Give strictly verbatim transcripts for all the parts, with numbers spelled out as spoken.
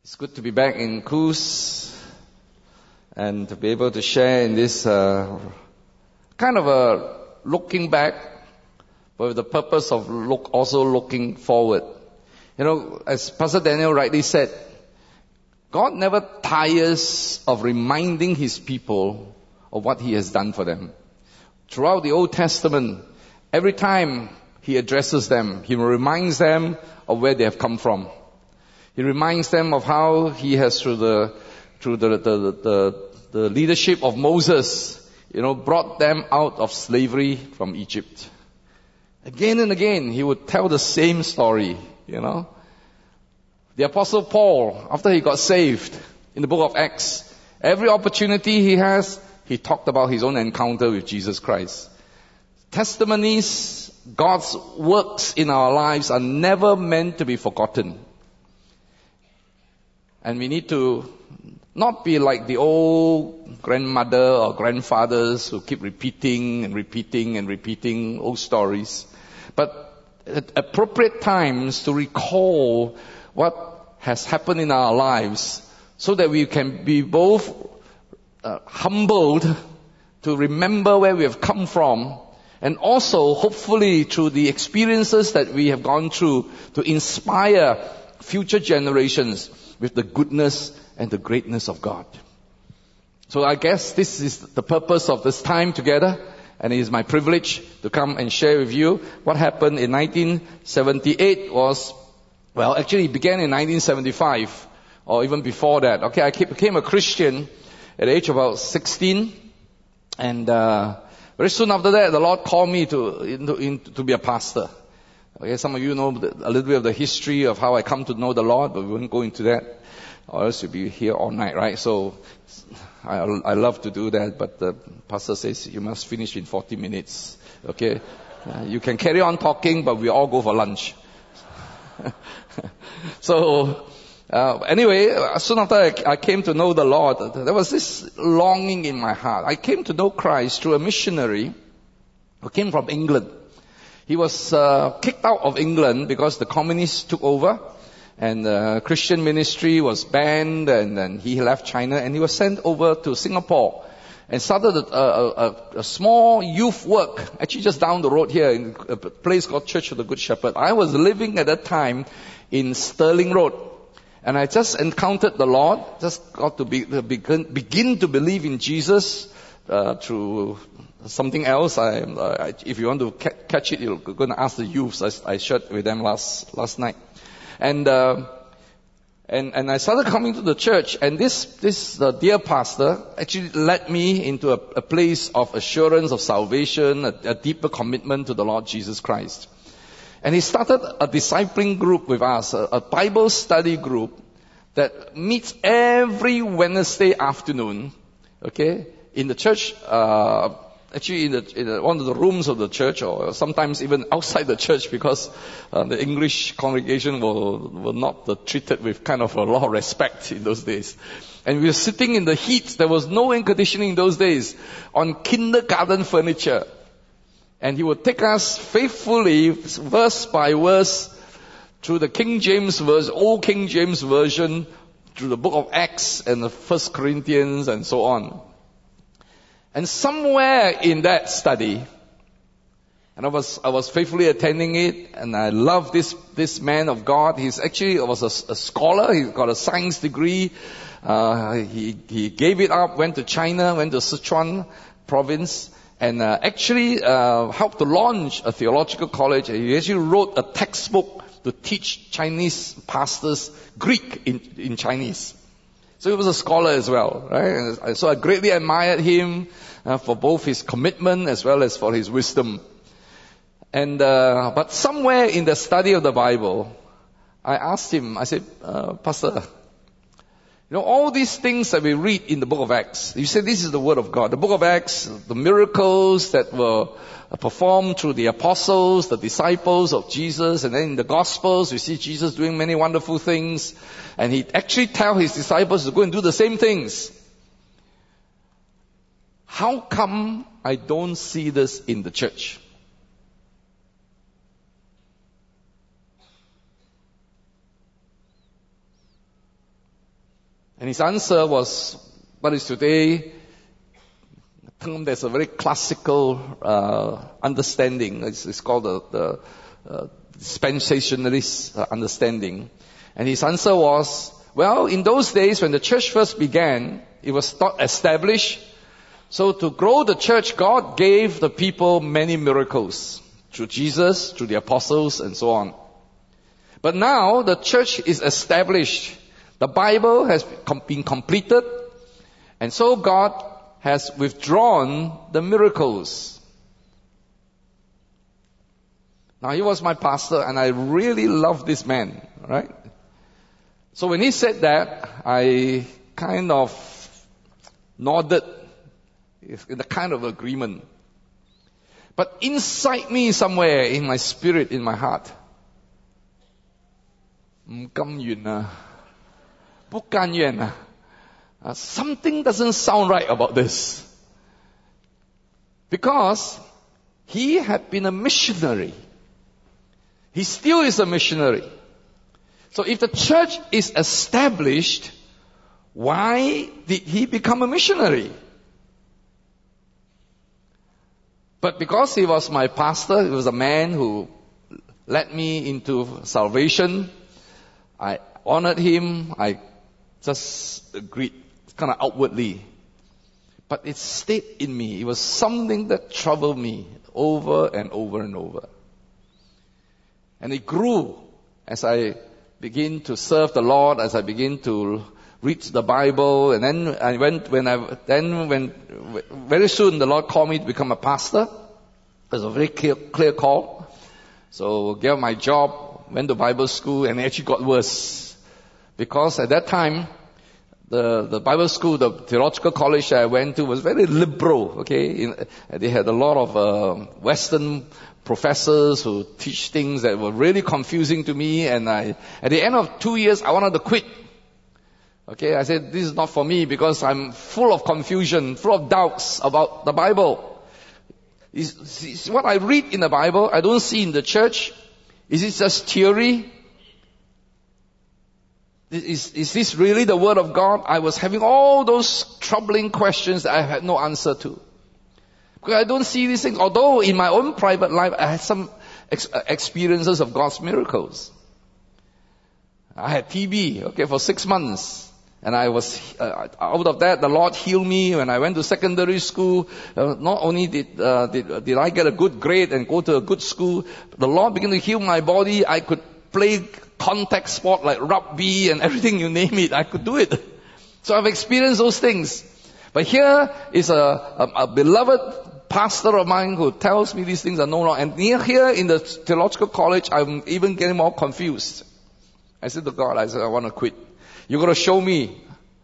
It's good to be back in Coos and to be able to share in this uh, kind of a looking back, but with the purpose of look also looking forward. You know, as Pastor Daniel rightly said, God never tires of reminding His people of what He has done for them. Throughout the Old Testament, every time He addresses them, He reminds them of where they have come from. He reminds them of how He has, through the through the the, the, the leadership of Moses, you know, brought them out of slavery from Egypt. Again and again, He would tell the same story, you know. The Apostle Paul, after he got saved in the book of Acts, every opportunity he has, he talked about his own encounter with Jesus Christ. Testimonies, God's works in our lives are never meant to be forgotten. And we need to not be like the old grandmother or grandfathers who keep repeating and repeating and repeating old stories, but at appropriate times to recall what has happened in our lives so that we can be both uh, humbled to remember where we have come from, and also hopefully through the experiences that we have gone through to inspire future generations with the goodness and the greatness of God. So I guess this is the purpose of this time together, and it is my privilege to come and share with you what happened in nineteen seventy-eight was, well, actually it began in nineteen seventy-five, or even before that. Okay, I became a Christian at the age of about sixteen, and uh, very soon after that, the Lord called me to into, into, to be a pastor. Okay, some of you know a little bit of the history of how I come to know the Lord, but we won't go into that, or else you'll be here all night, right? So I, I love to do that, but the pastor says you must finish in forty minutes. Okay, uh, you can carry on talking, but we all go for lunch. so uh, anyway, soon after I, I came to know the Lord, there was this longing in my heart. I came to know Christ through a missionary who came from England. He was uh, kicked out of England because the communists took over, and uh, Christian ministry was banned, and then he left China, and he was sent over to Singapore and started a, a, a, a small youth work, actually just down the road here in a place called Church of the Good Shepherd. I was living at that time in Stirling Road, and I just encountered the Lord, just got to be, begin, begin to believe in Jesus uh, through something else. I, uh, if you want to ca- catch it, you're going to ask the youths. I, I shared with them last last night, and uh, and and I started coming to the church. And this this uh, dear pastor actually led me into a, a place of assurance of salvation, a, a deeper commitment to the Lord Jesus Christ. And he started a discipling group with us, a, a Bible study group that meets every Wednesday afternoon. Okay, in the church. Uh, Actually, in, the, in the, one of the rooms of the church, or sometimes even outside the church, because uh, the English congregation were, were not uh, treated with kind of a lot of respect in those days. And we were sitting in the heat. There was no air conditioning in those days, on kindergarten furniture. And he would take us faithfully, verse by verse, through the King James verse, old King James version, through the book of Acts and the First Corinthians and so on. And somewhere in that study, and I was I was faithfully attending it, and I love this this man of God. He's actually was a, a scholar. He got a science degree. Uh, he he gave it up, went to China, went to Sichuan province, and uh, actually uh, helped to launch a theological college. He actually wrote a textbook to teach Chinese pastors Greek in in Chinese. So he was a scholar as well, right? And so I greatly admired him uh, for both his commitment as well as for his wisdom. And uh, but somewhere in the study of the Bible, I asked him, I said, uh, Pastor, you know, all these things that we read in the book of Acts, you say this is the word of God. The book of Acts, the miracles that were performed through the apostles, the disciples of Jesus, and then in the Gospels, we see Jesus doing many wonderful things. And he actually tell his disciples to go and do the same things. How come I don't see this in the church? And his answer was what is today a term that's a very classical uh, understanding. It's, it's called the, the uh, dispensationalist uh, understanding. And his answer was, well, in those days when the church first began, it was not established. So to grow the church, God gave the people many miracles through Jesus, through the apostles, and so on. But now the church is established. The Bible has been completed, and so God has withdrawn the miracles. Now he was my pastor, and I really loved this man, right? So when he said that, I kind of nodded in a kind of agreement. But inside me somewhere, in my spirit, in my heart, 唔甘願啊，不甘願啊, uh, something doesn't sound right about this. Because he had been a missionary. He still is a missionary. So if the church is established, why did he become a missionary? But because he was my pastor, he was a man who led me into salvation, I honored him, I just agreed, kind of outwardly. But it stayed in me. It was something that troubled me over and over and over. And it grew as I began to serve the Lord, as I began to read the Bible, and then I went, when I, then when, very soon the Lord called me to become a pastor. It was a very clear, clear call. So gave my job, went to Bible school, and it actually got worse. Because at that time, the, the Bible school, the theological college I went to was very liberal, okay? In, they had a lot of uh, Western professors who teach things that were really confusing to me, and I, at the end of two years, I wanted to quit. Okay, I said, this is not for me because I'm full of confusion, full of doubts about the Bible. Is, is what I read in the Bible, I don't see in the church. Is it just theory? Is, is this really the Word of God? I was having all those troubling questions that I had no answer to. Because I don't see these things. Although in my own private life, I had some ex- experiences of God's miracles. I had T B, okay, for six months. And I was, uh, out of that, the Lord healed me when I went to secondary school. Uh, not only did, uh, did, did I get a good grade and go to a good school, the Lord began to heal my body. I could play contact sport like rugby and everything, you name it, I could do it. So I've experienced those things. But here is a, a, a beloved pastor of mine who tells me these things are no longer. And near here in the theological college, I'm even getting more confused. I said to God, I said, I want to quit. You're going to show me.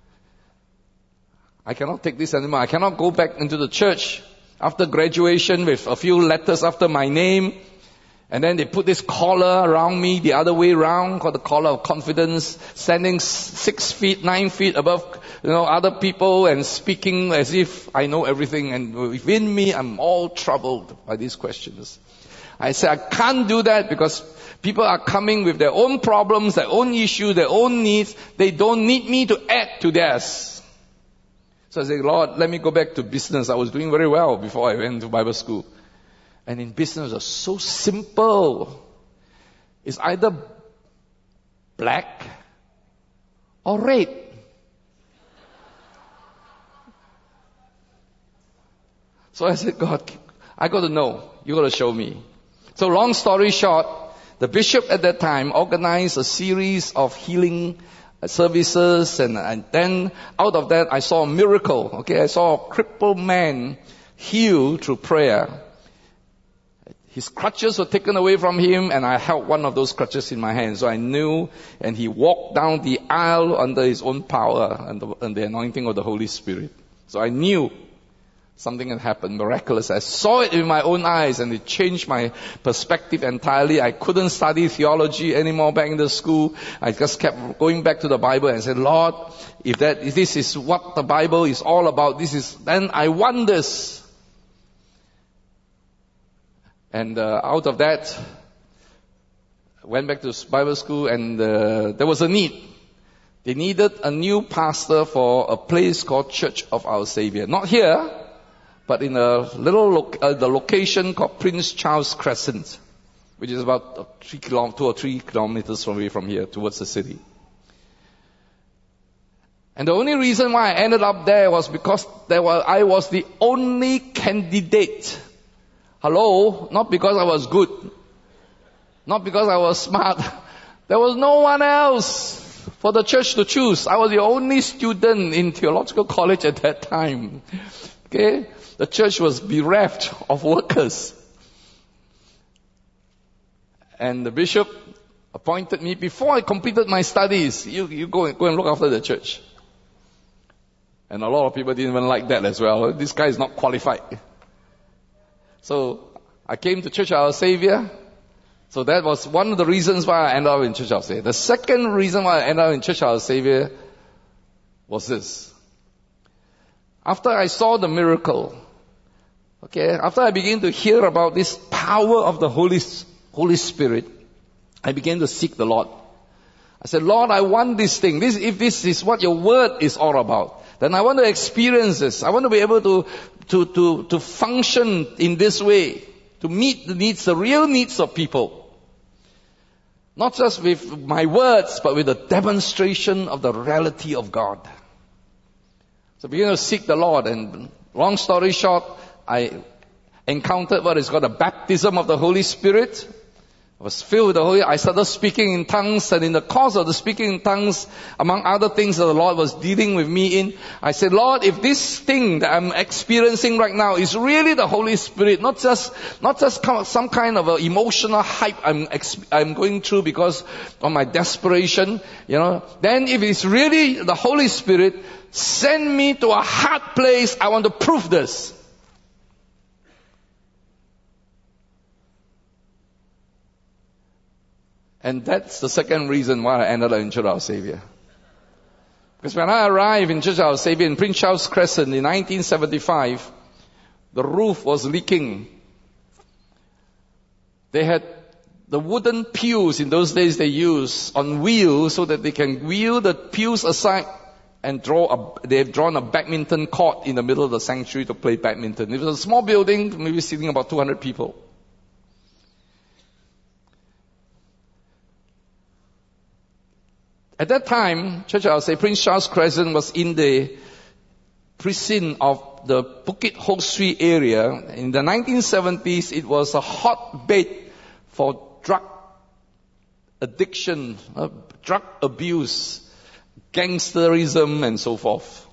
I cannot take this anymore. I cannot go back into the church after graduation with a few letters after my name. And then they put this collar around me the other way around, called the collar of confidence, standing six feet, nine feet above, you know, other people and speaking as if I know everything. And within me, I'm all troubled by these questions. I said, I can't do that because people are coming with their own problems, their own issues, their own needs. They don't need me to add to theirs. So I said, Lord, let me go back to business. I was doing very well before I went to Bible school. And in business, it's so simple. It's either black or red. So I said, God, I got to know. You got to show me. So long story short, the bishop at that time organized a series of healing services, and, and then out of that I saw a miracle. Okay, I saw a crippled man healed through prayer. His crutches were taken away from him, and I held one of those crutches in my hand. So I knew, and he walked down the aisle under his own power and the, and the anointing of the Holy Spirit. So I knew something had happened, miraculous. I saw it with my own eyes, and it changed my perspective entirely. I couldn't study theology anymore back in the school. I just kept going back to the Bible and said, Lord, if that, if this is what the Bible is all about, this is, then I want this. And uh, out of that, I went back to Bible school, and uh, there was a need They needed a new pastor for a place called Church of Our Savior. Not here, but in a little lo- uh, the location called Prince Charles Crescent, which is about three kilo- two or three kilometers away from here towards the city. And the only reason why I ended up there was because there was, I was the only candidate. Hello? Not because I was good. Not because I was smart. There was no one else for the church to choose. I was the only student in theological college at that time. Okay? The church was bereft of workers. And the bishop appointed me before I completed my studies. You, you go, go and look after the church. And a lot of people didn't even like that as well. This guy is not qualified. So I came to Church of Our Savior. So that was one of the reasons why I ended up in Church of Our Savior. The second reason why I ended up in Church of Our Savior was this. After I saw the miracle, okay, after I began to hear about this power of the Holy, Holy Spirit, I began to seek the Lord. I said, Lord, I want this thing. This, if this is what your word is all about, then I want to experience this. I want to be able to, to, to, to function in this way, to meet the needs, the real needs of people. Not just with my words, but with a demonstration of the reality of God. So I began to seek the Lord, and long story short, I encountered what is called a baptism of the Holy Spirit. I was filled with the Holy Spirit. I started speaking in tongues, and in the course of the speaking in tongues, among other things that the Lord was dealing with me in, I said, Lord, if this thing that I'm experiencing right now is really the Holy Spirit, not just, not just some kind of a emotional hype I'm, I'm going through because of my desperation, you know, then if it's really the Holy Spirit, send me to a hard place. I want to prove this. And that's the second reason why I ended up in Church of Our Savior. Because when I arrived in Church of Our Savior in Prince Charles Crescent in nineteen seventy-five, the roof was leaking. They had the wooden pews in those days they used on wheels so that they can wheel the pews aside and draw a, they've drawn a badminton court in the middle of the sanctuary to play badminton. It was a small building, maybe seating about two hundred people. At that time, Church of Our Savior, Prince Charles Crescent was in the precinct of the Bukit Ho Swee area. In the nineteen seventies, it was a hotbed for drug addiction, uh, drug abuse, gangsterism, and so forth.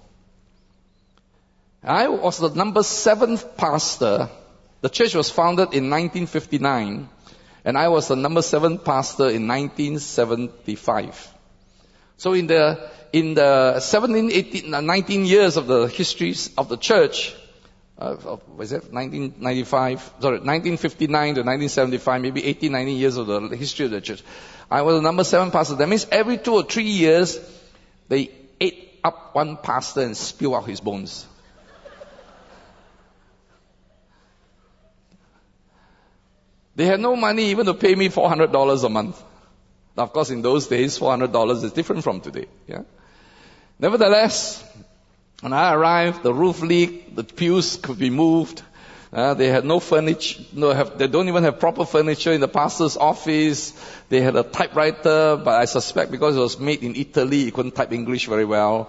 I was the number seventh pastor. The church was founded in nineteen fifty-nine, and I was the number seven pastor in nineteen seventy-five. So in the, in the seventeen, eighteen, nineteen years of the histories of the church, uh, what is it, nineteen ninety-five, sorry, nineteen fifty-nine to nineteen seventy-five, maybe eighteen, nineteen years of the history of the church, I was the number seven pastor. That means every two or three years, they ate up one pastor and spilled out his bones. They had no money even to pay me four hundred dollars a month. Now, of course, in those days, four hundred dollars is different from today. Yeah. Nevertheless, when I arrived, the roof leaked, the pews could be moved. Uh, they had no furniture. No, have, they don't even have proper furniture in the pastor's office. They had a typewriter, but I suspect because it was made in Italy, it couldn't type English very well.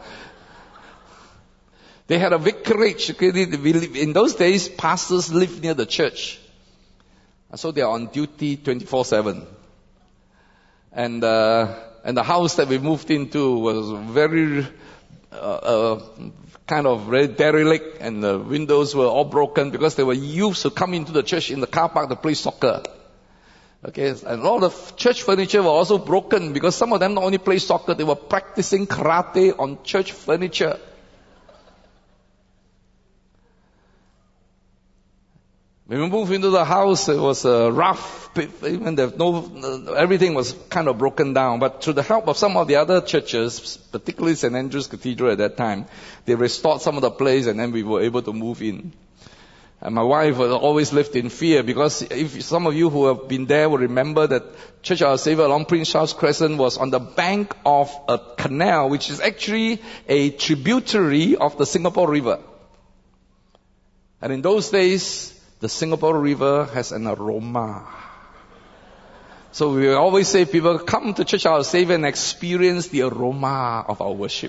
They had a vicarage. In those days, pastors lived near the church. So they are on duty twenty-four seven. And, uh, and the house that we moved into was very, uh, uh, kind of very derelict, and the windows were all broken because there were youths who come into the church in the car park to play soccer. Okay, and all the church furniture were also broken because some of them not only play soccer, they were practicing karate on church furniture. When we moved into the house, it was a rough, even there no, everything was kind of broken down. But through the help of some of the other churches, particularly Saint Andrew's Cathedral at that time, they restored some of the place, and then we were able to move in. And my wife always lived in fear, because if some of you who have been there will remember that Church of Our Saviour along Prince Charles Crescent was on the bank of a canal, which is actually a tributary of the Singapore River. And in those days, the Singapore River has an aroma. So we always say, people, come to Church of Our Saviour and experience the aroma of our worship.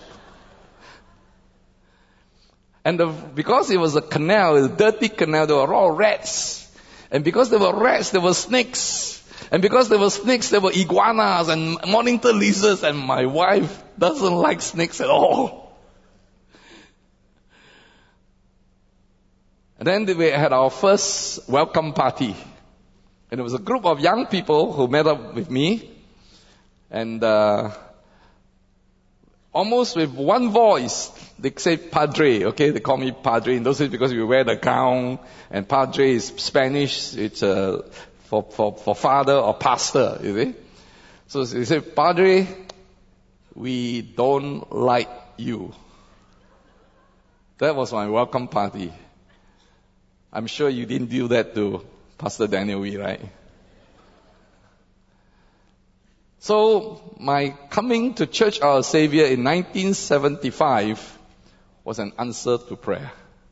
And the, because it was a canal, a dirty canal, there were all rats. And because there were rats, there were snakes. And because there were snakes, there were iguanas and monitor lizards. And my wife doesn't like snakes at all. And then we had our first welcome party. And it was a group of young people who met up with me. And uh, almost with one voice, they say Padre, okay? They call me Padre in those days because we wear the gown. And Padre is Spanish. It's uh, for, for, for father or pastor, you see? So they say, Padre, we don't like you. That was my welcome party. I'm sure you didn't do that to Pastor Daniel Wee, right? So, my coming to Church Our Saviour in nineteen seventy-five was an answer to prayer.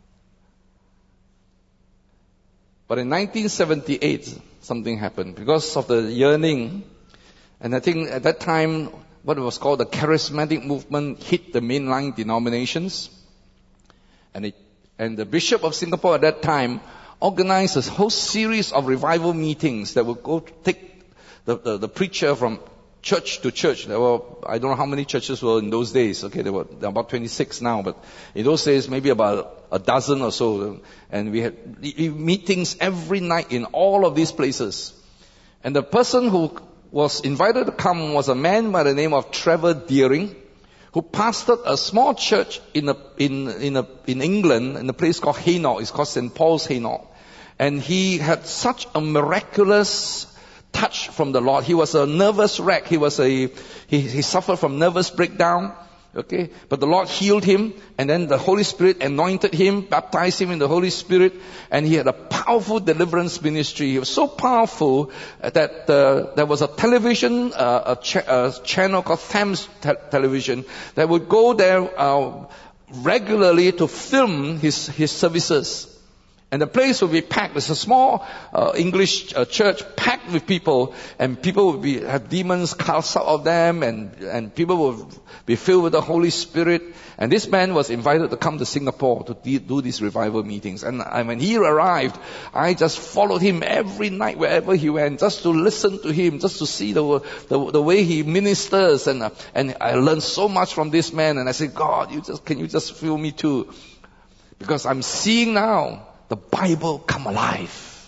But in nineteen seventy-eight, something happened because of the yearning. And I think at that time, what was called the charismatic movement hit the mainline denominations. And it, and the Bishop of Singapore at that time organized a whole series of revival meetings that would go take the, the, the preacher from church to church. There were, I don't know how many churches were in those days. Okay, there were, there were about twenty-six now, but in those days, maybe about a dozen or so. And we had meetings every night in all of these places. And the person who was invited to come was a man by the name of Trevor Deering, who pastored a small church in a, in, in a, in England, in a place called Hainault. It's called Saint Paul's Hainault. And he had such a miraculous touch from the Lord. He was a nervous wreck. He was a, he, he suffered from nervous breakdown. Okay. But the Lord healed him, and then the Holy Spirit anointed him, baptized him in the Holy Spirit, and he had a powerful deliverance ministry. He was so powerful that uh, there was a television, uh, a, ch- a channel called Thames te- Television that would go there uh, regularly to film his, his services. And the place would be packed. It's a small uh, English uh, church packed with people, and people would be, have demons cast out of them, and, and people would be filled with the Holy Spirit. And this man was invited to come to Singapore to de- do these revival meetings. And, and when he arrived, I just followed him every night wherever he went, just to listen to him, just to see the the, the way he ministers. And uh, and I learned so much from this man. And I said, God, you just can you just fill me too? Because I'm seeing now the Bible come alive.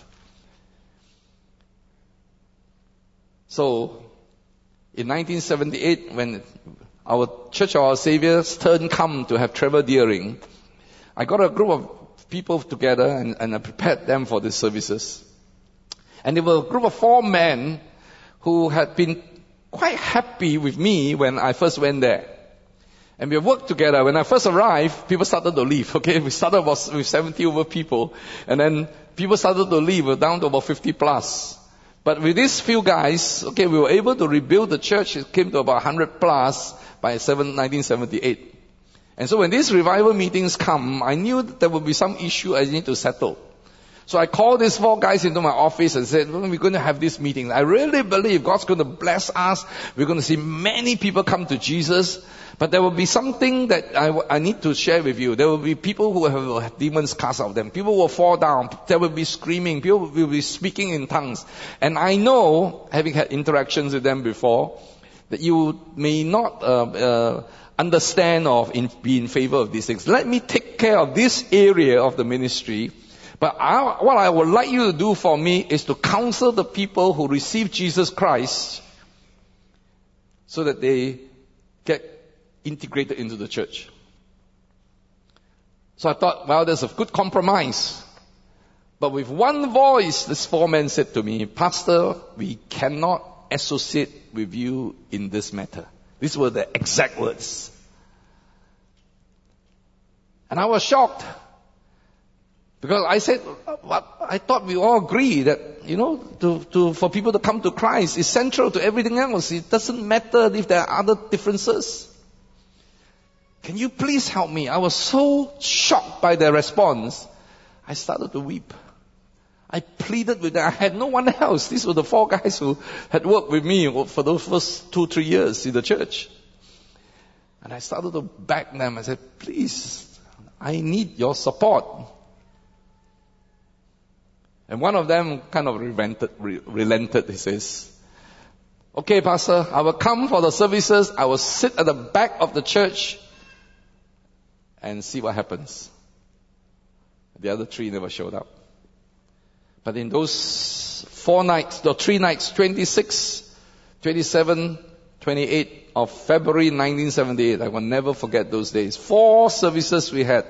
So, in nineteen seventy-eight, when our Church of Our Saviour's turn come to have Trevor Deering, I got a group of people together and, and I prepared them for these services. And they were a group of four men who had been quite happy with me when I first went there. And we worked together. When I first arrived, people started to leave. Okay, we started about with seventy over people, and then people started to leave. We're down to about fifty plus. But with these few guys, okay, we were able to rebuild the church. It came to about one hundred plus by nineteen seventy-eight. And so when these revival meetings come, I knew that there would be some issue I need to settle. So I called these four guys into my office and said, well, we're going to have this meeting. I really believe God's going to bless us. We're going to see many people come to Jesus. But there will be something that I, I need to share with you. There will be people who have, have demons cast out of them. People will fall down. There will be screaming. People will be speaking in tongues. And I know, having had interactions with them before, that you may not uh, uh, understand or in, be in favor of these things. Let me take care of this area of the ministry. But I, what I would like you to do for me is to counsel the people who receive Jesus Christ so that they get integrated into the church. So I thought, well, there's a good compromise. But with one voice, this four men said to me, Pastor, we cannot associate with you in this matter. These were the exact words. And I was shocked. Because I said, what, I thought we all agree that, you know, to, to, for people to come to Christ is central to everything else. It doesn't matter if there are other differences. Can you please help me? I was so shocked by their response. I started to weep. I pleaded with them. I had no one else. These were the four guys who had worked with me for those first two, three years in the church. And I started to beg them. I said, please, I need your support. And one of them kind of relented. relented. He says, okay, Pastor, I will come for the services. I will sit at the back of the church and see what happens. The other three never showed up. But in those four nights, the three nights, twenty-six, twenty-seven, twenty-eight of February nineteen seventy-eight, I will never forget those days. Four services we had.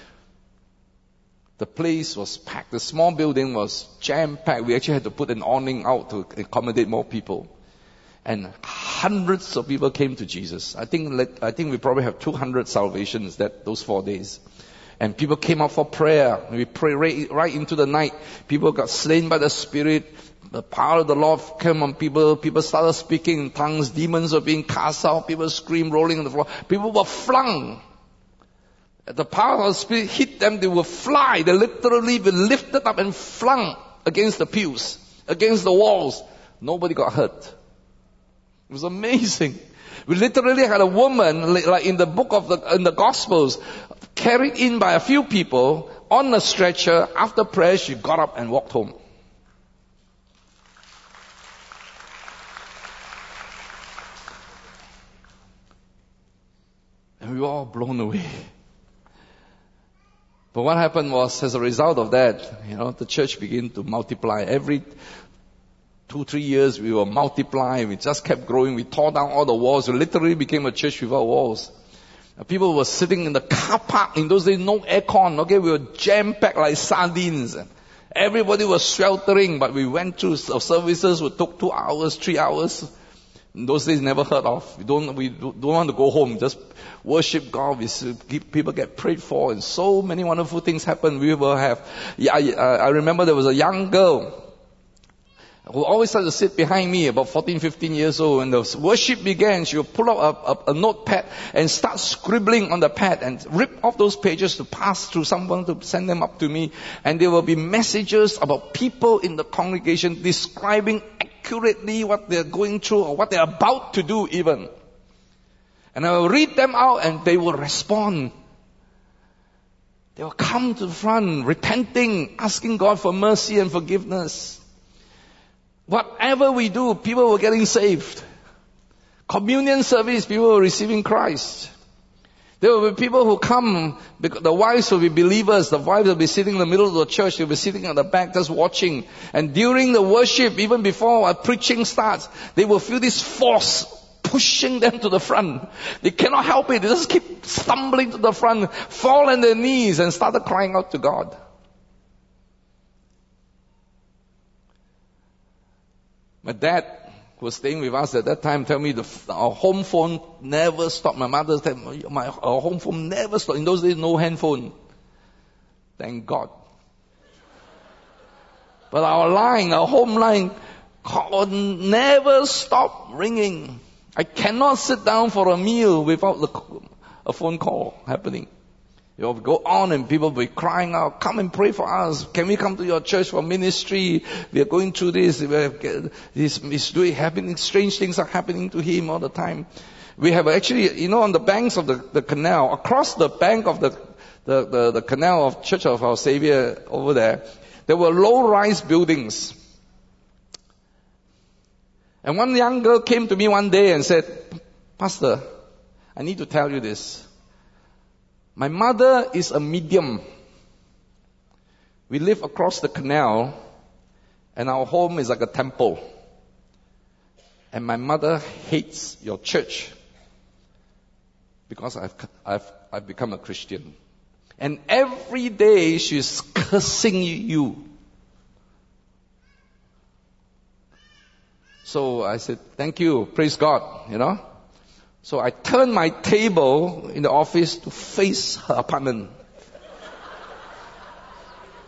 The place was packed. The small building was jam-packed. We actually had to put an awning out to accommodate more people. And hundreds of people came to Jesus. I think I think we probably have two hundred salvations that those four days. And people came out for prayer. We prayed right, right into the night. People got slain by the Spirit. The power of the Lord came on people. People started speaking in tongues. Demons were being cast out. People screamed, rolling on the floor. People were flung. The power of the Spirit hit them. They would fly. They literally were lifted up and flung against the pews, against the walls. Nobody got hurt. It was amazing. We literally had a woman, like in the book of the, in the Gospels, carried in by a few people on a stretcher. After prayer, she got up and walked home. And we were all blown away. But what happened was, as a result of that, you know, the church began to multiply. Every two, three years, we were multiplying. We just kept growing. We tore down all the walls. We literally became a church without walls. People were sitting in the car park. In those days, no aircon. Okay, we were jam-packed like sardines. Everybody was sweltering, but we went through services which took two hours, three hours. In those days, never heard of. We don't, we don't want to go home. Just worship God. We see people get prayed for, and so many wonderful things happen. We will have. Yeah, I, I remember there was a young girl who always had to sit behind me, about fourteen, fifteen years old. When the worship began, she would pull out a, a, a notepad and start scribbling on the pad and rip off those pages to pass through someone to send them up to me. And there will be messages about people in the congregation describing accurately what they're going through or what they're about to do even. And I will read them out and they will respond. They will come to the front, repenting, asking God for mercy and forgiveness. Whatever we do, people were getting saved. Communion service, people were receiving Christ. There will be people who come, because the wives will be believers, the wives will be sitting in the middle of the church, they'll be sitting at the back just watching. And during the worship, even before our preaching starts, they will feel this force pushing them to the front. They cannot help it, they just keep stumbling to the front, fall on their knees and started crying out to God. My dad, who was staying with us at that time, told me the, our home phone never stopped. My mother said, my, our home phone never stopped. In those days, no handphone. Thank God. But our line, our home line, never stopped ringing. I cannot sit down for a meal without the, a phone call happening. You know, go on and people will be crying out, come and pray for us. Can we come to your church for ministry? We are going through this. This is doing happening. Strange things are happening to him all the time. We have actually, you know, on the banks of the, the canal, across the bank of the, the, the, the canal of Church of Our Savior over there, there were low-rise buildings. And one young girl came to me one day and said, Pastor, I need to tell you this. My mother is a medium. We live across the canal, and our home is like a temple. And my mother hates your church because I've, I've, I've become a Christian. And every day she's cursing you. So I said, thank you, praise God, you know. So I turned my table in the office to face her apartment.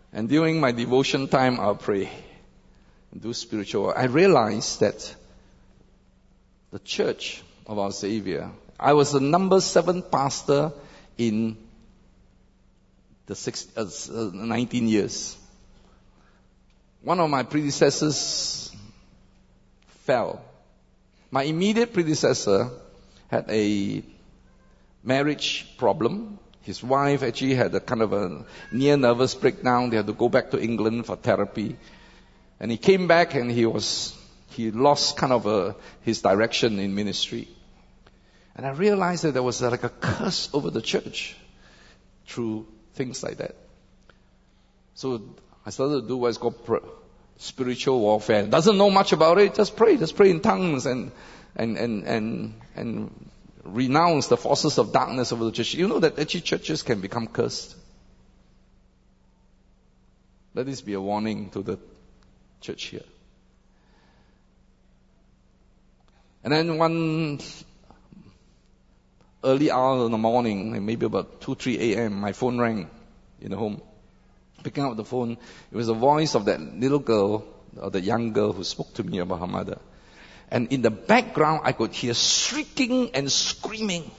And during my devotion time, I'll pray and do spiritual work. I realized that the church of our Savior, I was the number seven pastor in the six, uh, nineteen years. One of my predecessors fell. My immediate predecessor had a marriage problem. His wife actually had a kind of a near nervous breakdown. They had to go back to England for therapy. And he came back and he was, he lost kind of a, his direction in ministry. And I realized that there was like a curse over the church through things like that. So I started to do what's called pr- spiritual warfare. Doesn't know much about it, just pray, just pray in tongues and, and, and, and, and renounce the forces of darkness over the church. You know that actually churches can become cursed. Let this be a warning to the church here. And then one early hour in the morning, maybe about two, three a.m., my phone rang in the home. Picking up the phone, it was the voice of that little girl, or the young girl who spoke to me about her mother. And in the background, I could hear shrieking and screaming.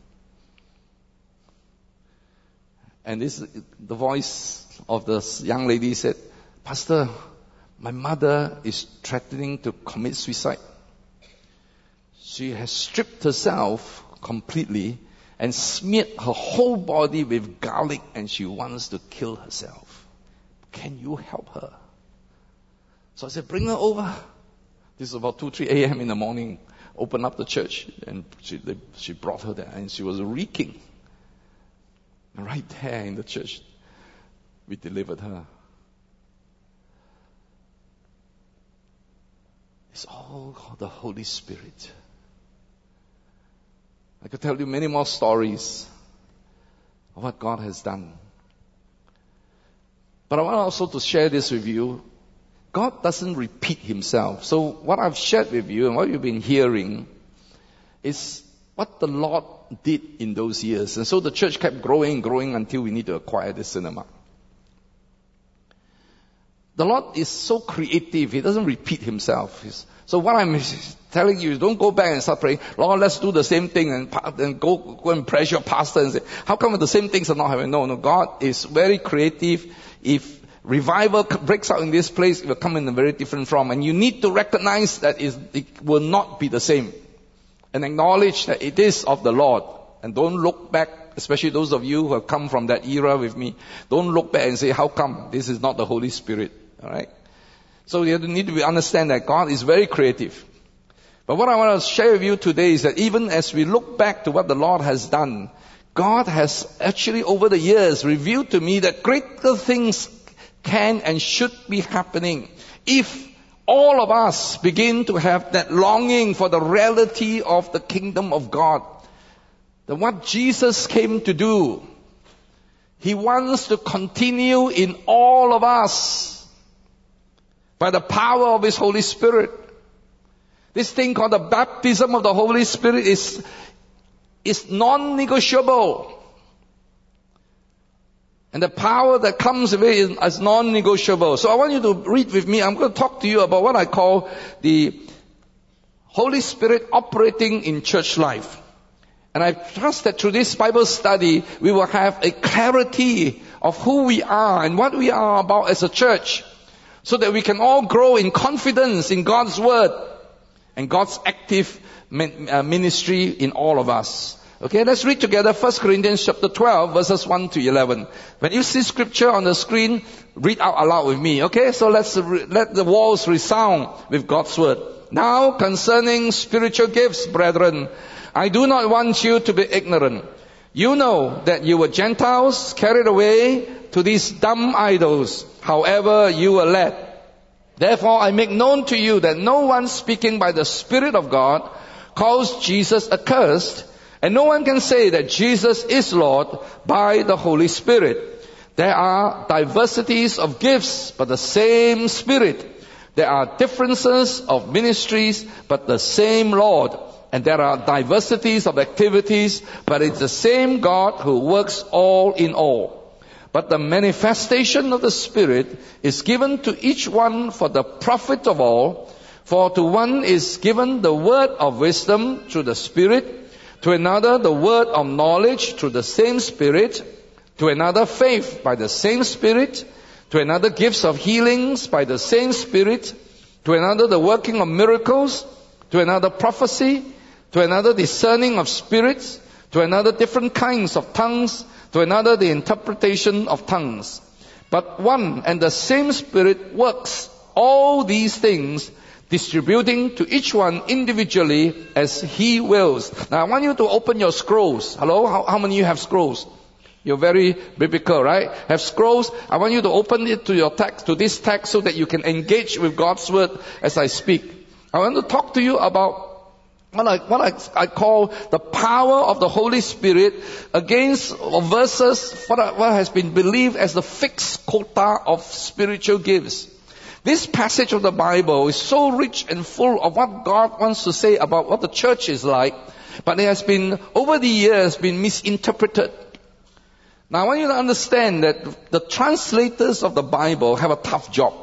And this, the voice of this young lady said, "Pastor, my mother is threatening to commit suicide. She has stripped herself completely and smeared her whole body with garlic and she wants to kill herself. Can you help her?" So I said, "Bring her over." This is about two, three a.m. in the morning. Open up the church and she, they, she brought her there and she was reeking. And right there in the church, we delivered her. It's all the Holy Spirit. I could tell you many more stories of what God has done. But I want also to share this with you. God doesn't repeat himself. So what I've shared with you and what you've been hearing is what the Lord did in those years. And so the church kept growing, growing until we need to acquire the cinema. The Lord is so creative. He doesn't repeat himself. He's, so what I'm telling you is don't go back and start praying, "Lord, let's do the same thing," and, and go, go and pressure your pastor and say, "How come the same things are not happening?" No, no, God is very creative. If revival breaks out in this place, it will come in a very different form. And you need to recognize that it will not be the same. And acknowledge that it is of the Lord. And don't look back, especially those of you who have come from that era with me. Don't look back and say, "How come this is not the Holy Spirit?" Alright? So you need to understand that God is very creative. But what I want to share with you today is that even as we look back to what the Lord has done, God has actually over the years revealed to me that greater things can and should be happening if all of us begin to have that longing for the reality of the kingdom of God. That what Jesus came to do, He wants to continue in all of us by the power of His Holy Spirit. This thing called the baptism of the Holy Spirit is, is non-negotiable. And the power that comes with it is, is non-negotiable. So I want you to read with me. I'm going to talk to you about what I call the Holy Spirit operating in church life. And I trust that through this Bible study, we will have a clarity of who we are and what we are about as a church, so that we can all grow in confidence in God's Word and God's active ministry in all of us. Okay, let's read together First Corinthians chapter twelve, verses one to eleven. When you see scripture on the screen, read out aloud with me. Okay, so let's re- let the walls resound with God's Word. "Now concerning spiritual gifts, brethren, I do not want you to be ignorant. You know that you were Gentiles carried away to these dumb idols, however you were led. Therefore I make known to you that no one speaking by the Spirit of God calls Jesus accursed, and no one can say that Jesus is Lord by the Holy Spirit. There are diversities of gifts, but the same Spirit. There are differences of ministries, but the same Lord. And there are diversities of activities, but it's the same God who works all in all. But the manifestation of the Spirit is given to each one for the profit of all. For to one is given the word of wisdom through the Spirit, to another the word of knowledge through the same Spirit, to another faith by the same Spirit, to another gifts of healings by the same Spirit, to another the working of miracles, to another prophecy, to another discerning of spirits, to another different kinds of tongues, to another the interpretation of tongues. But one and the same Spirit works all these things, distributing to each one individually as He wills. Now I want you to open your scrolls. Hello? How, how many of you have scrolls? You're very biblical, right? Have scrolls. I want you to open it to your text, to this text, so that you can engage with God's Word as I speak. I want to talk to you about what I, what I, I call the power of the Holy Spirit against or versus what, I, what has been believed as the fixed quota of spiritual gifts. This passage of the Bible is so rich and full of what God wants to say about what the church is like, but it has been, over the years, been misinterpreted. Now I want you to understand that the translators of the Bible have a tough job.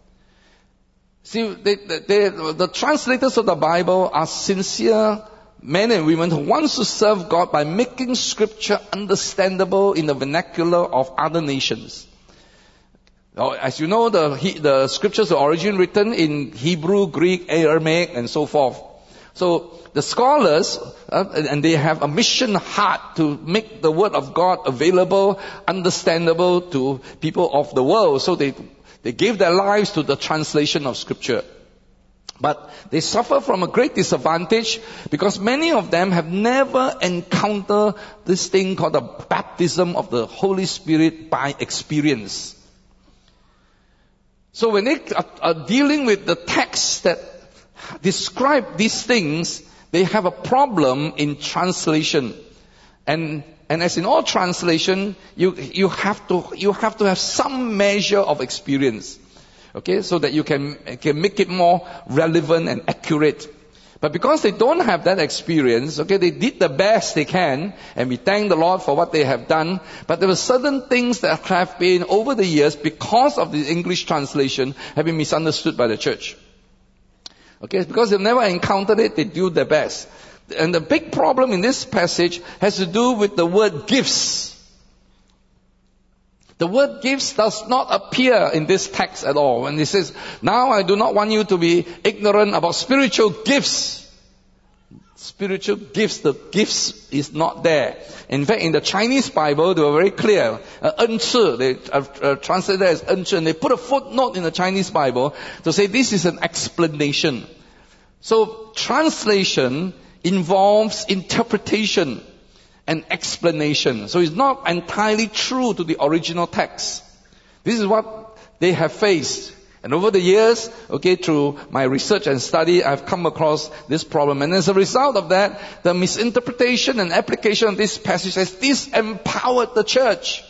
See, they, they, they, the translators of the Bible are sincere men and women who want to serve God by making Scripture understandable in the vernacular of other nations. Now, as you know, the, the Scriptures are originally written in Hebrew, Greek, Aramaic, and so forth. So the scholars, uh, and they have a mission heart to make the Word of God available, understandable to people of the world. So they They gave their lives to the translation of Scripture. But they suffer from a great disadvantage because many of them have never encountered this thing called the baptism of the Holy Spirit by experience. So when they are, are dealing with the texts that describe these things, they have a problem in translation. And And as in all translation, you, you have to, you have to have some measure of experience. Okay, so that you can, can make it more relevant and accurate. But because they don't have that experience, okay, they did the best they can, and we thank the Lord for what they have done. But there were certain things that have been, over the years, because of the English translation, have been misunderstood by the church. Okay, because they've never encountered it, they do their best. And the big problem in this passage has to do with the word gifts. The word gifts does not appear in this text at all. When it says, now I do not want you to be ignorant about spiritual gifts. Spiritual gifts, the gifts is not there. In fact, in the Chinese Bible, they were very clear. Uh, 恩赐, they uh, uh, translate that as 恩赐, and they put a footnote in the Chinese Bible to say this is an explanation. So, translation involves interpretation and explanation. So it's not entirely true to the original text. This is what they have faced. And over the years, okay, through my research and study, I've come across this problem. And as a result of that, the misinterpretation and application of this passage has disempowered the church.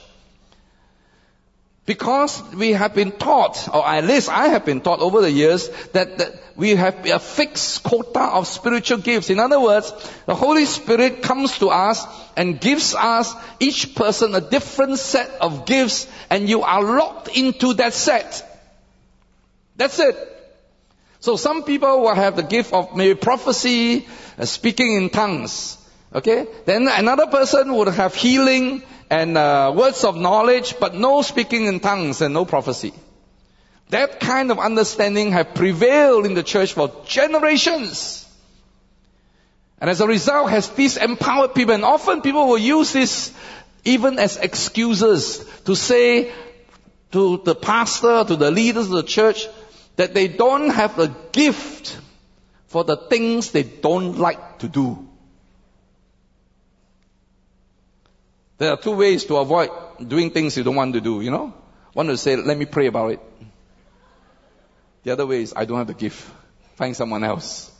Because we have been taught, or at least I have been taught over the years, that, that we have a fixed quota of spiritual gifts. In other words, the Holy Spirit comes to us and gives us, each person, a different set of gifts, and you are locked into that set. That's it. So some people will have the gift of maybe prophecy, uh, speaking in tongues. Okay? Then another person would have healing and uh, words of knowledge, but no speaking in tongues and no prophecy. That kind of understanding have prevailed in the church for generations. And as a result has disempowered people. And often people will use this even as excuses to say to the pastor, to the leaders of the church, that they don't have a gift for the things they don't like to do. There are two ways to avoid doing things you don't want to do, you know. One is say, let me pray about it. The other way is, I don't have the gift. Find someone else.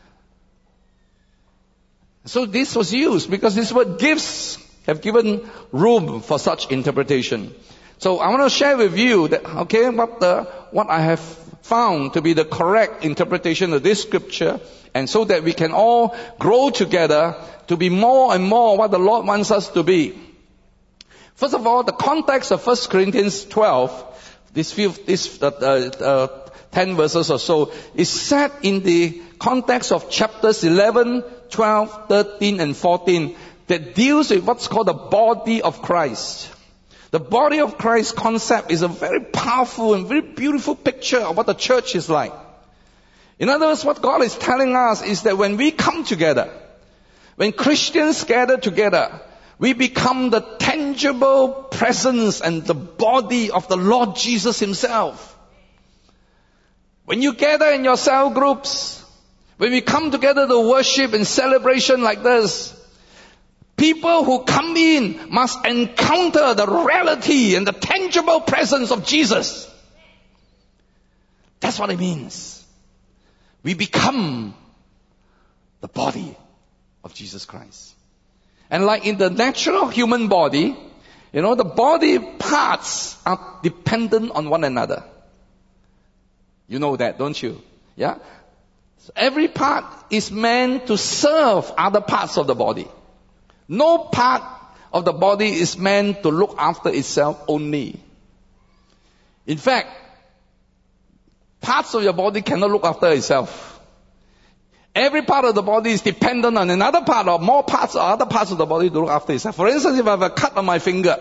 So this was used because this word gifts have given room for such interpretation. So I want to share with you that, okay, what the, what I have found to be the correct interpretation of this scripture, and so that we can all grow together to be more and more what the Lord wants us to be. First of all, the context of First Corinthians twelve, this few, this uh, uh, ten verses or so, is set in the context of chapters eleven, twelve, thirteen, and fourteen that deals with what's called the body of Christ. The body of Christ concept is a very powerful and very beautiful picture of what the church is like. In other words, what God is telling us is that when we come together, when Christians gather together, we become the tangible presence and the body of the Lord Jesus Himself. When you gather in your cell groups, when we come together to worship and celebration like this, people who come in must encounter the reality and the tangible presence of Jesus. That's what it means. We become the body of Jesus Christ. And like in the natural human body, you know, the body parts are dependent on one another. You know that, don't you? Yeah? So every part is meant to serve other parts of the body. No part of the body is meant to look after itself only. In fact, parts of your body cannot look after itself. Every part of the body is dependent on another part or more parts or other parts of the body to look after itself. For instance, if I have a cut on my finger,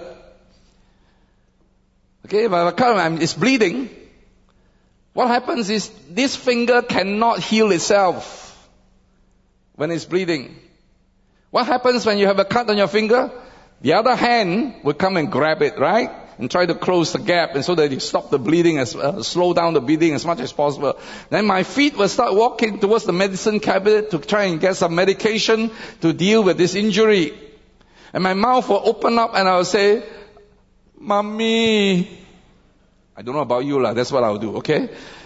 okay, if I have a cut and it's bleeding, what happens is this finger cannot heal itself when it's bleeding. What happens when you have a cut on your finger? The other hand will come and grab it, right? And try to close the gap and so that you stop the bleeding, as uh, slow down the bleeding as much as possible. Then my feet will start walking towards the medicine cabinet to try and get some medication to deal with this injury. And my mouth will open up and I will say, Mommy. I don't know about you, lah. That's what I'll do, okay?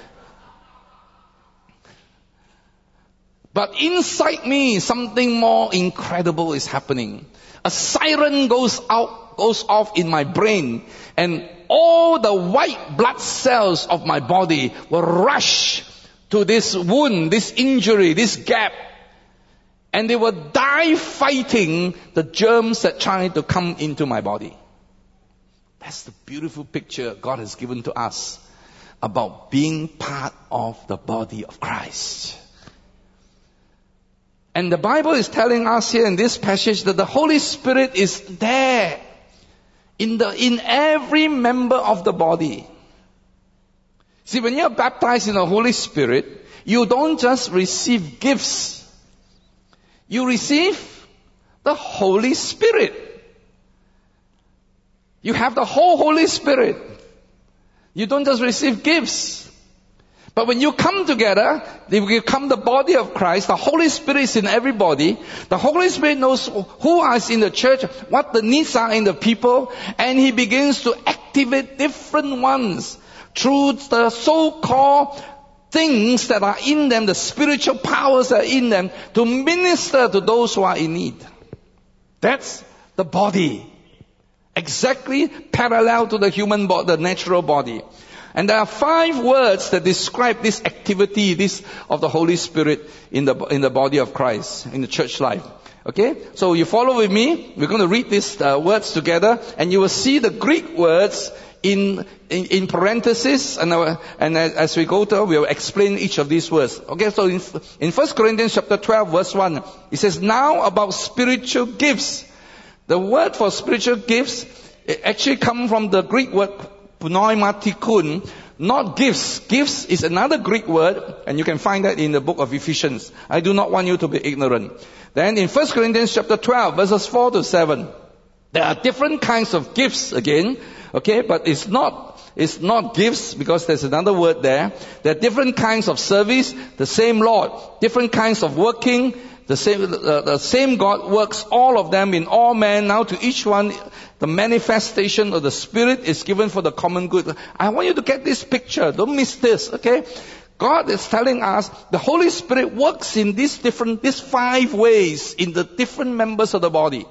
But inside me, something more incredible is happening. A siren goes out, goes off in my brain, and all the white blood cells of my body will rush to this wound, this injury, this gap, and they will die fighting the germs that try to come into my body. That's the beautiful picture God has given to us about being part of the body of Christ. And the Bible is telling us here in this passage that the Holy Spirit is there in the, in every member of the body. See, when you're baptized in the Holy Spirit, you don't just receive gifts. You receive the Holy Spirit. You have the whole Holy Spirit. You don't just receive gifts. But when you come together, you become the body of Christ. The Holy Spirit is in everybody. The Holy Spirit knows who is in the church, what the needs are in the people, and He begins to activate different ones through the so-called things that are in them, the spiritual powers that are in them, to minister to those who are in need. That's the body. Exactly parallel to the human body, the natural body. And there are five words that describe this activity, this of the Holy Spirit in the in the body of Christ, in the church life. Okay? So you follow with me. We're going to read these uh, words together, and you will see the Greek words in in, in parentheses, and uh, and as we go through, we will explain each of these words. Okay? So in in First Corinthians chapter twelve, verse one, it says, "Now about spiritual gifts." The word for spiritual gifts it actually comes from the Greek word pneumatikun, not gifts. Gifts is another Greek word, and you can find that in the book of Ephesians. I do not want you to be ignorant. Then in First Corinthians chapter twelve, verses four to seven, there are different kinds of gifts again, okay, but it's not, it's not gifts because there's another word there. There are different kinds of service, the same Lord, different kinds of working, The same, uh, the same God works all of them in all men. Now to each one, the manifestation of the Spirit is given for the common good. I want you to get this picture. Don't miss this, okay? God is telling us the Holy Spirit works in these different, these five ways in the different members of the body.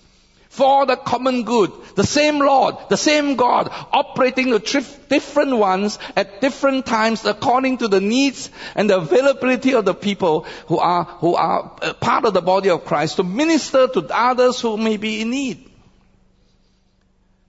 For the common good. The same Lord, the same God, operating the different ones at different times according to the needs and the availability of the people who are, who are part of the body of Christ to minister to others who may be in need.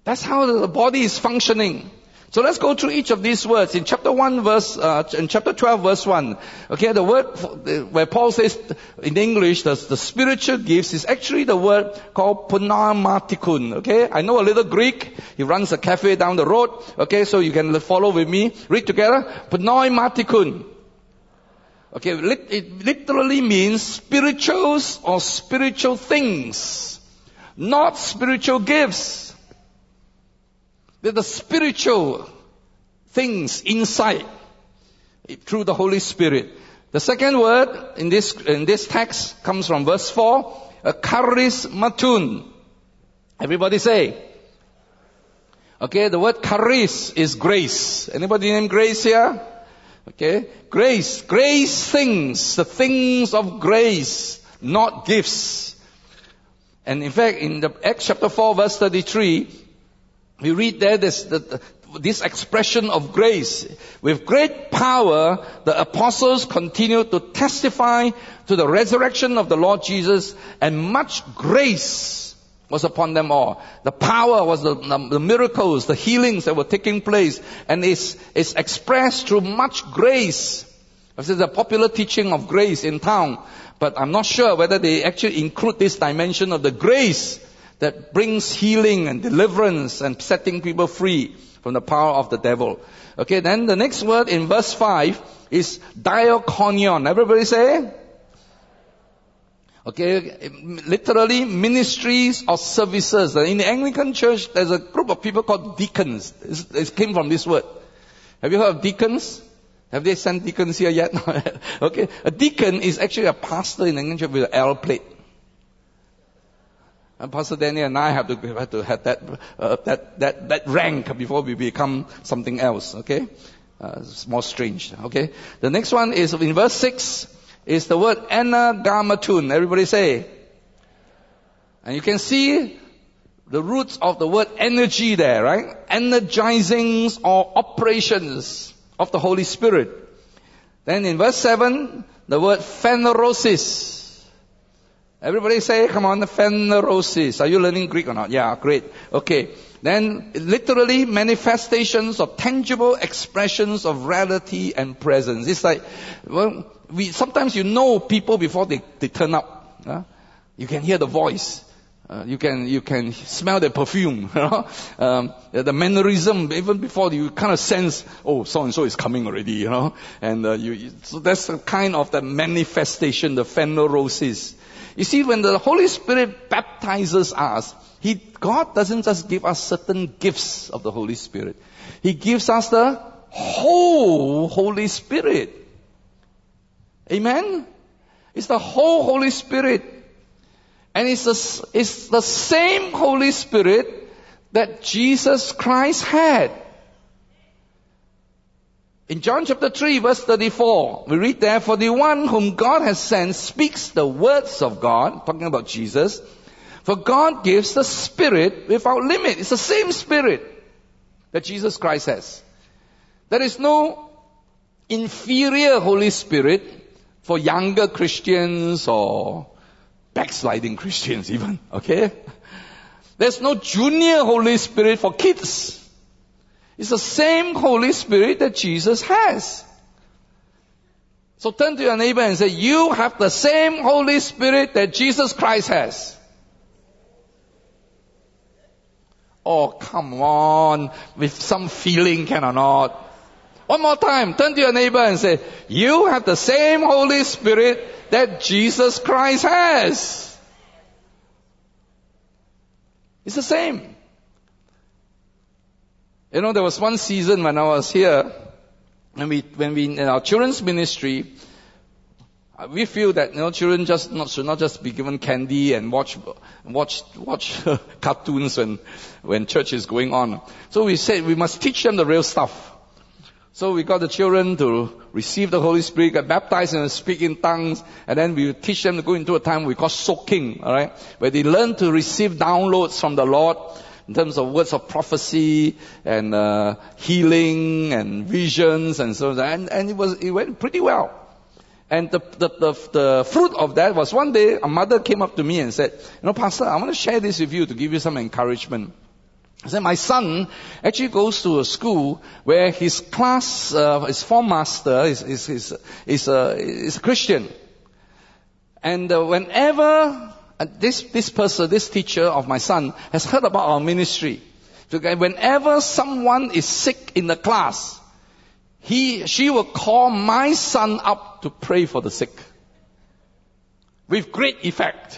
That's how the body is functioning. So let's go through each of these words. In chapter one verse, uh, in chapter twelve verse one, okay, the word where Paul says in English, the, the spiritual gifts is actually the word called pneumatikon, okay? I know a little Greek. He runs a cafe down the road, okay, so you can follow with me. Read together. Pneumatikon. Okay, it literally means spirituals or spiritual things, not spiritual gifts. They're the spiritual things inside through the Holy Spirit. The second word in this in this text comes from verse four, a charismatun. Everybody say. Okay, the word charis is grace. Anybody named Grace here? Okay, grace, grace things, the things of grace, not gifts. And in fact, in the Acts chapter four verse thirty-three, we read there this, the, this expression of grace. With great power, the apostles continued to testify to the resurrection of the Lord Jesus, and much grace was upon them all. The power was the, the, the miracles, the healings that were taking place, and it's, it's expressed through much grace. This is a popular teaching of grace in town, but I'm not sure whether they actually include this dimension of the grace that brings healing and deliverance and setting people free from the power of the devil. Okay, then the next word in verse five is diakonion. Everybody say? Okay, literally ministries or services. In the Anglican Church, there's a group of people called deacons. It came from this word. Have you heard of deacons? Have they sent deacons here yet? Okay, a deacon is actually a pastor in the Anglican Church with an L plate. And Pastor Daniel and I have to have to have that uh, that that that rank before we become something else. Okay, uh, it's more strange. Okay, the next one is in verse six is the word energamatun. Everybody say, and you can see the roots of the word energy there, right? Energizings or operations of the Holy Spirit. Then in verse seven, the word phanerosis. Everybody say, come on, phanerosis. Are you learning Greek or not? Yeah, great. Okay. Then, literally, manifestations of tangible expressions of reality and presence. It's like, well, we, sometimes you know people before they, they turn up. Huh? You can hear the voice. Uh, you can, you can smell the perfume. You know? um, the mannerism, even before you kind of sense, oh, so-and-so is coming already, you know. And, uh, you, you, so that's a kind of the manifestation, the phanerosis. You see, when the Holy Spirit baptizes us, He, God doesn't just give us certain gifts of the Holy Spirit. He gives us the whole Holy Spirit. Amen? It's the whole Holy Spirit. And it's the, it's the same Holy Spirit that Jesus Christ had. In John chapter three verse thirty-four, we read there, for the one whom God has sent speaks the words of God, talking about Jesus, for God gives the Spirit without limit. It's the same Spirit that Jesus Christ has. There is no inferior Holy Spirit for younger Christians or backsliding Christians even, okay? There's no junior Holy Spirit for kids. It's the same Holy Spirit that Jesus has. So turn to your neighbor and say, you have the same Holy Spirit that Jesus Christ has. Oh, come on. With some feeling, can or not? One more time. Turn to your neighbor and say, you have the same Holy Spirit that Jesus Christ has. It's the same. You know, there was one season when I was here, when we, when we, in our children's ministry, we feel that, you know, children just not, should not just be given candy and watch, watch, watch cartoons when, when church is going on. So we said we must teach them the real stuff. So we got the children to receive the Holy Spirit, get baptized and speak in tongues, and then we teach them to go into a time we call soaking, alright? Where they learn to receive downloads from the Lord, in terms of words of prophecy and uh, healing and visions and so on. And, and it was it went pretty well. And the, the the the fruit of that was one day a mother came up to me and said, you know, Pastor, I want to share this with you to give you some encouragement. I said, my son actually goes to a school where his class, uh, his form master is, is, is, is, a, is a Christian. And uh, whenever uh, this, this person, this teacher of my son has heard about our ministry, so whenever someone is sick in the class, he, she will call my son up to pray for the sick. With great effect.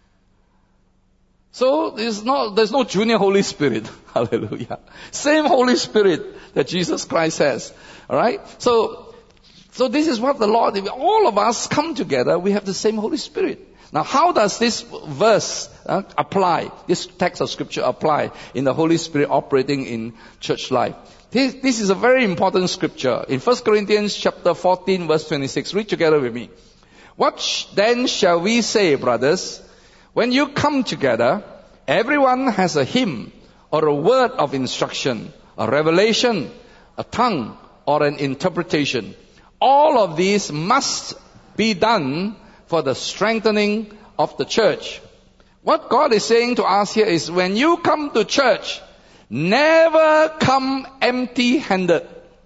So there's no, there's no junior Holy Spirit. Hallelujah. Same Holy Spirit that Jesus Christ has. Alright? So, so this is what the Lord, if all of us come together, we have the same Holy Spirit. Now how does this verse uh, apply, this text of scripture apply in the Holy Spirit operating in church life? This, this is a very important scripture. In First Corinthians chapter fourteen verse twenty-six, read together with me. What sh- then shall we say, brothers? When you come together, everyone has a hymn or a word of instruction, a revelation, a tongue, or an interpretation. All of these must be done for the strengthening of the church. What God is saying to us here is, when you come to church, never come empty-handed.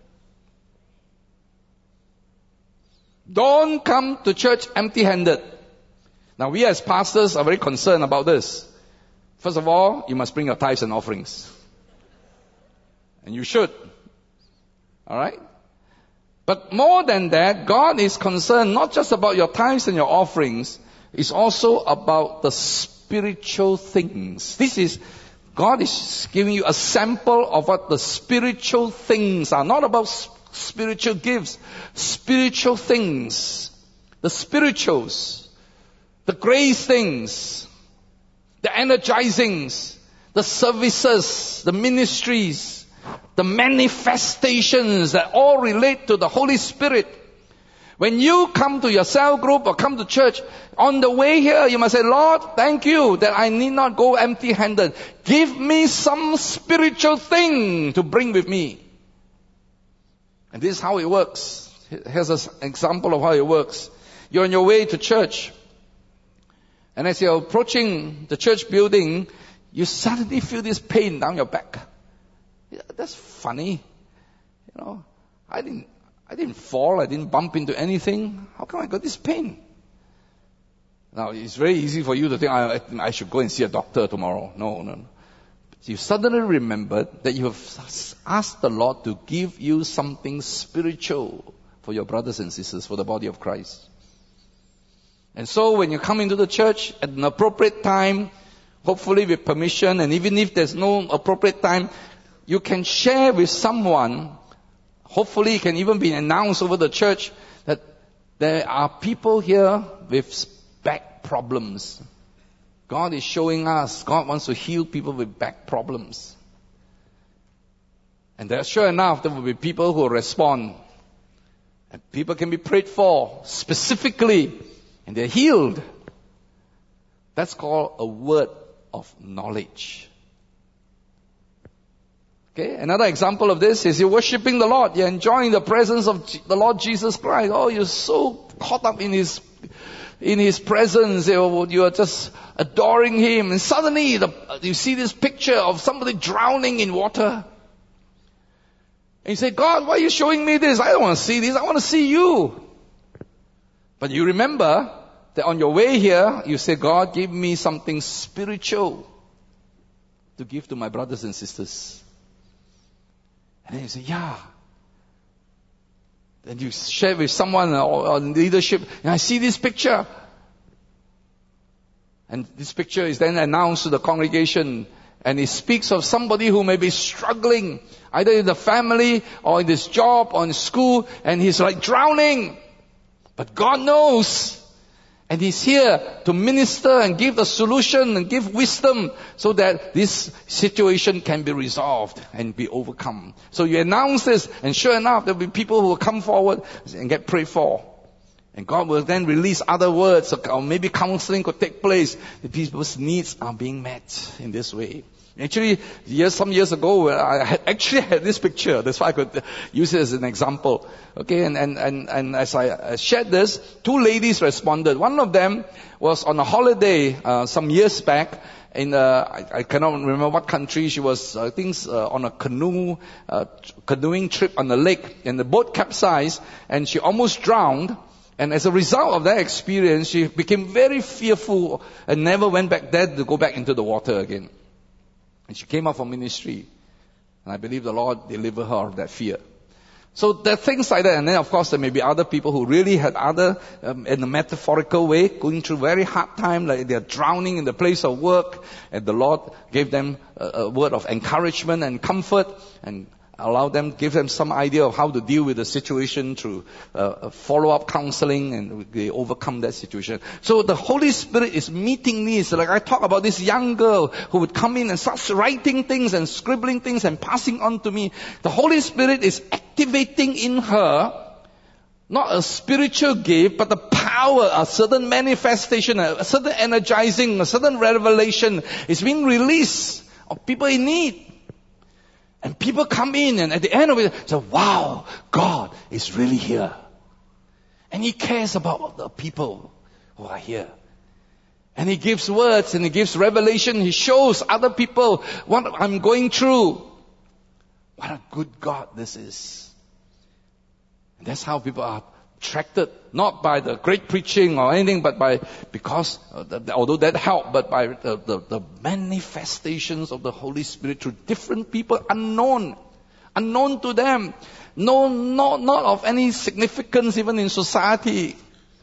Don't come to church empty-handed. Now we as pastors are very concerned about this. First of all, you must bring your tithes and offerings. And you should. Alright? But more than that, God is concerned not just about your tithes and your offerings, it's also about the spiritual things. This is, God is giving you a sample of what the spiritual things are. Not about spiritual gifts, spiritual things. The spirituals. The grace things, the energizings, the services, the ministries, the manifestations that all relate to the Holy Spirit. When you come to your cell group or come to church, on the way here you must say, Lord, thank you that I need not go empty-handed. Give me some spiritual thing to bring with me. And this is how it works. Here's an example of how it works. You're on your way to church. And as you're approaching the church building, you suddenly feel this pain down your back. Yeah, that's funny. You know, I didn't, I didn't fall, I didn't bump into anything. How come I got this pain? Now, it's very easy for you to think, I, I should go and see a doctor tomorrow. No, no, no. You suddenly remembered that you have asked the Lord to give you something spiritual for your brothers and sisters, for the body of Christ. And so when you come into the church at an appropriate time, hopefully with permission, and even if there's no appropriate time, you can share with someone, hopefully it can even be announced over the church, that there are people here with back problems. God is showing us, God wants to heal people with back problems. And there, sure enough, there will be people who will respond. And people can be prayed for specifically. And they're healed. That's called a word of knowledge. Okay, another example of this is you're worshiping the Lord. You're enjoying the presence of the Lord Jesus Christ. Oh, you're so caught up in His, in His presence. You are just adoring Him. And suddenly the, you see this picture of somebody drowning in water. And you say, God, why are you showing me this? I don't want to see this. I want to see you. But you remember that on your way here, you say, God, give me something spiritual to give to my brothers and sisters. And then you say, yeah. Then you share with someone or leadership, and I see this picture. And this picture is then announced to the congregation, and it speaks of somebody who may be struggling, either in the family or in this job or in school, and he's like drowning. But God knows. And He's here to minister and give the solution and give wisdom so that this situation can be resolved and be overcome. So you announce this, and sure enough, there will be people who will come forward and get prayed for. And God will then release other words, or maybe counseling could take place. The people's needs are being met in this way. Actually, years, some years ago, I had actually had this picture. That's why I could use it as an example. Okay, and, and, and, and as I shared this, two ladies responded. One of them was on a holiday, uh, some years back in, uh, I, I cannot remember what country. She was, I think, uh, on a canoe, uh, canoeing trip on the lake, and the boat capsized, and she almost drowned. And as a result of that experience, she became very fearful and never went back there to go back into the water again. And she came out for ministry. And I believe the Lord delivered her of that fear. So there are things like that. And then of course there may be other people who really had other, um, in a metaphorical way, going through very hard time, like they're drowning in the place of work. And the Lord gave them a, a word of encouragement and comfort, and allow them, give them some idea of how to deal with the situation through uh, follow-up counseling, and they overcome that situation. So the Holy Spirit is meeting needs. Like I talk about this young girl who would come in and start writing things and scribbling things and passing on to me. The Holy Spirit is activating in her not a spiritual gift, but the power, a certain manifestation, a certain energizing, a certain revelation is being released of people in need. And people come in, and at the end of it, say, wow, God is really here. And He cares about the people who are here. And He gives words, and He gives revelation. He shows other people what I'm going through. What a good God this is. And that's how people are attracted, not by the great preaching or anything, but by, because, uh, the, although that helped, but by the, the, the manifestations of the Holy Spirit through different people, unknown, unknown to them, no, not, not of any significance even in society.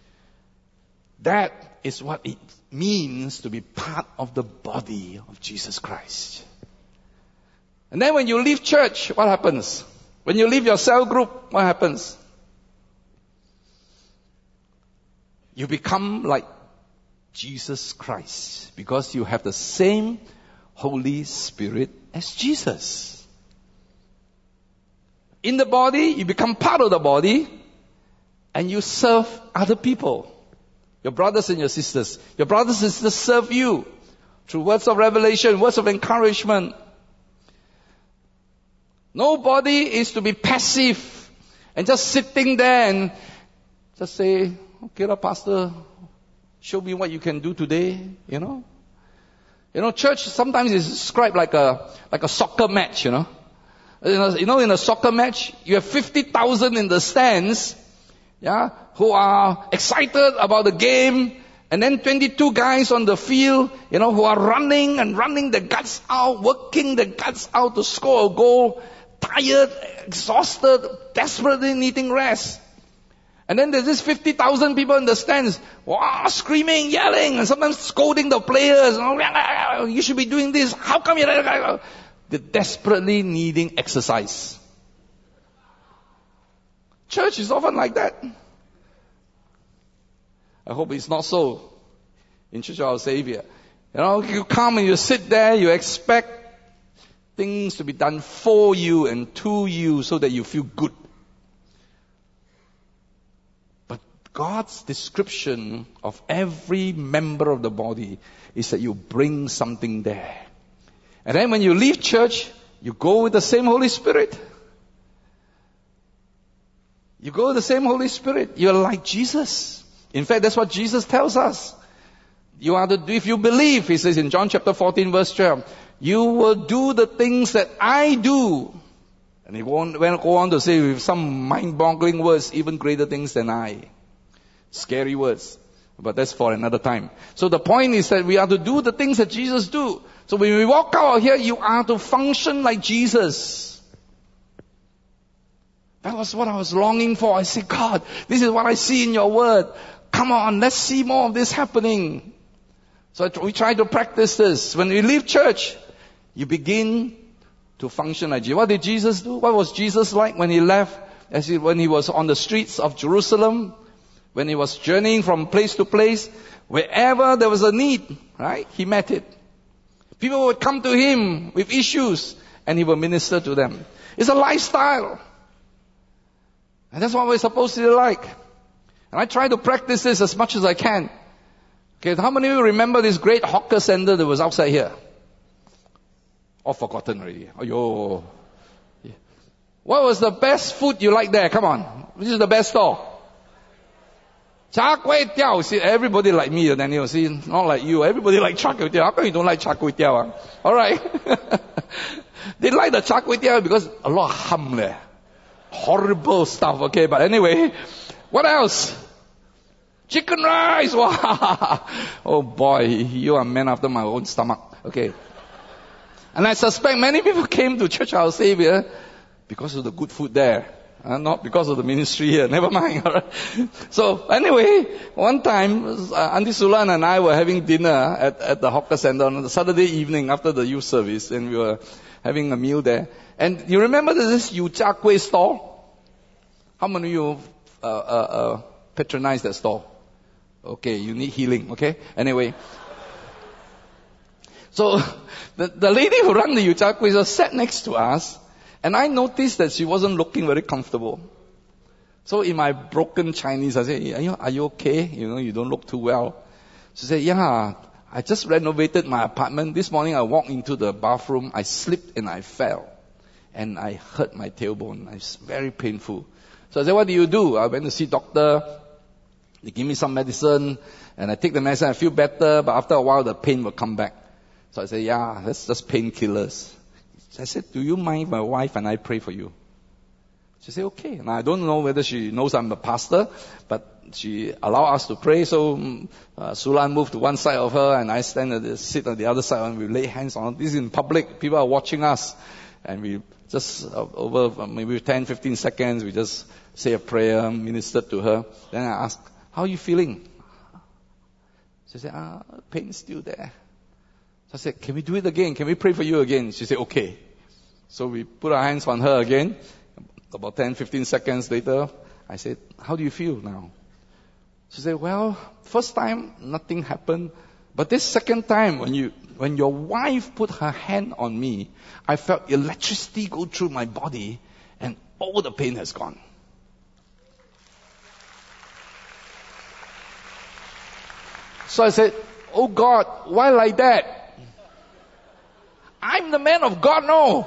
That is what it means to be part of the body of Jesus Christ. And then when you leave church, what happens? When you leave your cell group, what happens? You become like Jesus Christ, because you have the same Holy Spirit as Jesus. In the body, you become part of the body, and you serve other people. Your brothers and your sisters. Your brothers and sisters serve you through words of revelation, words of encouragement. Nobody is to be passive and just sitting there and just say, okay, lah, Pastor, show me what you can do today, you know. You know, church sometimes is described like a, like a soccer match, you know. You know, you know, in a soccer match, you have fifty thousand in the stands, yeah, who are excited about the game, and then twenty-two guys on the field, you know, who are running and running their guts out, working their guts out to score a goal, tired, exhausted, desperately needing rest. And then there's this fifty thousand people in the stands, wow, screaming, yelling, and sometimes scolding the players. You should be doing this. How come you're... They're desperately needing exercise. Church is often like that. I hope it's not so in Church of Our Savior. You know, you come and you sit there, you expect things to be done for you and to you so that you feel good. God's description of every member of the body is that you bring something there. And then when you leave church, you go with the same Holy Spirit. You go with the same Holy Spirit. You're like Jesus. In fact, that's what Jesus tells us. You are the, if you believe, He says in John chapter fourteen verse twelve, you will do the things that I do. And He won't go on to say with some mind-boggling words, even greater things than I. Scary words, but that's for another time. So the point is that we are to do the things that Jesus do. So when we walk out of here, you are to function like Jesus. That was what I was longing for. I said, God, this is what I see in your word. Come on, let's see more of this happening. So we try to practice this. When we leave church, you begin to function like Jesus. What did Jesus do? What was Jesus like when He left, as he, when He was on the streets of Jerusalem? When He was journeying from place to place, wherever there was a need, right? He met it. People would come to Him with issues, and He would minister to them. It's a lifestyle. And that's what we're supposed to be like. And I try to practice this as much as I can. Okay, how many of you remember this great hawker center that was outside here? All forgotten already. Aiyo. What was the best food you like there? Come on. Which is the best store? Char Kway Teow. See, everybody like me, Daniel. See, not like you. Everybody like Char Kway Teow. How come you don't like Char Kway Teow? Ah? Alright. They like the Char Kway Teow because a lot of hum there. Horrible stuff, okay? But anyway, what else? Chicken rice! Wow! Oh boy, you are a man after my own stomach. Okay. And I suspect many people came to Church Our Savior because of the good food there. Uh, not because of the ministry here. Never mind. All right. So anyway, one time, uh, Auntie Sulan and I were having dinner at, at the hawker center on the Saturday evening after the youth service, and we were having a meal there. And you remember this Yu Cha Kueh stall? How many of you uh, uh, uh, patronize that stall? Okay, you need healing. Okay. Anyway. So, the, the lady who ran the Yu Cha Kueh sat next to us, and I noticed that she wasn't looking very comfortable. So in my broken Chinese, I said, are you, are you okay? You know, you don't look too well. She said, yeah, I just renovated my apartment. This morning I walked into the bathroom, I slipped and I fell. And I hurt my tailbone. It's very painful. So I said, what do you do? I went to see doctor. They give me some medicine, and I take the medicine, I feel better, but after a while the pain will come back. So I said, yeah, that's just painkillers. I said, do you mind if my wife and I pray for you? She said, okay. Now I don't know whether she knows I'm a pastor, but she allowed us to pray. So uh, Sulan moved to one side of her, and I stand at the, sit on the other side, and we lay hands on her. This is in public. People are watching us. And we just, uh, over maybe ten, fifteen seconds, we just say a prayer, ministered to her. Then I asked, how are you feeling? She said, ah, pain's still there. So I said, can we do it again? Can we pray for you again? She said, okay. So we put our hands on her again. About ten, fifteen seconds later, I said, how do you feel now? She said, well, first time, nothing happened. But this second time, when you, when your wife put her hand on me, I felt electricity go through my body, and all the pain has gone. So I said, oh God, why like that? I'm the man of God, no.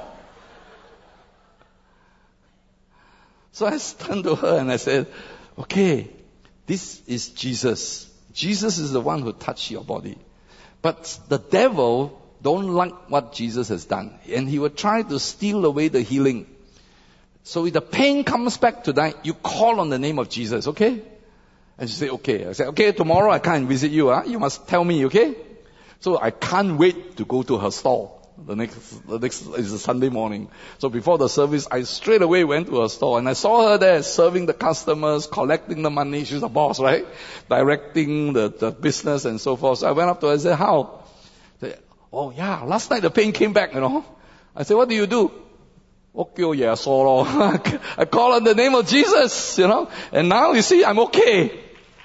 So I turned to her and I said, okay, this is Jesus. Jesus is the one who touched your body. But the devil don't like what Jesus has done. And he will try to steal away the healing. So if the pain comes back tonight, you call on the name of Jesus, okay? And she said, okay. I said, okay, tomorrow I can't visit you. Huh? You must tell me, okay? So I can't wait to go to her stall. The next, the next is a Sunday morning. So before the service, I straight away went to her store, and I saw her there serving the customers, collecting the money. She's a boss, right? Directing the, the business and so forth. So I went up to her and said, how? She said, oh yeah, last night the pain came back, you know. I said, what do you do? Okay, yeah, so I call on the name of Jesus, you know. And now you see, I'm okay.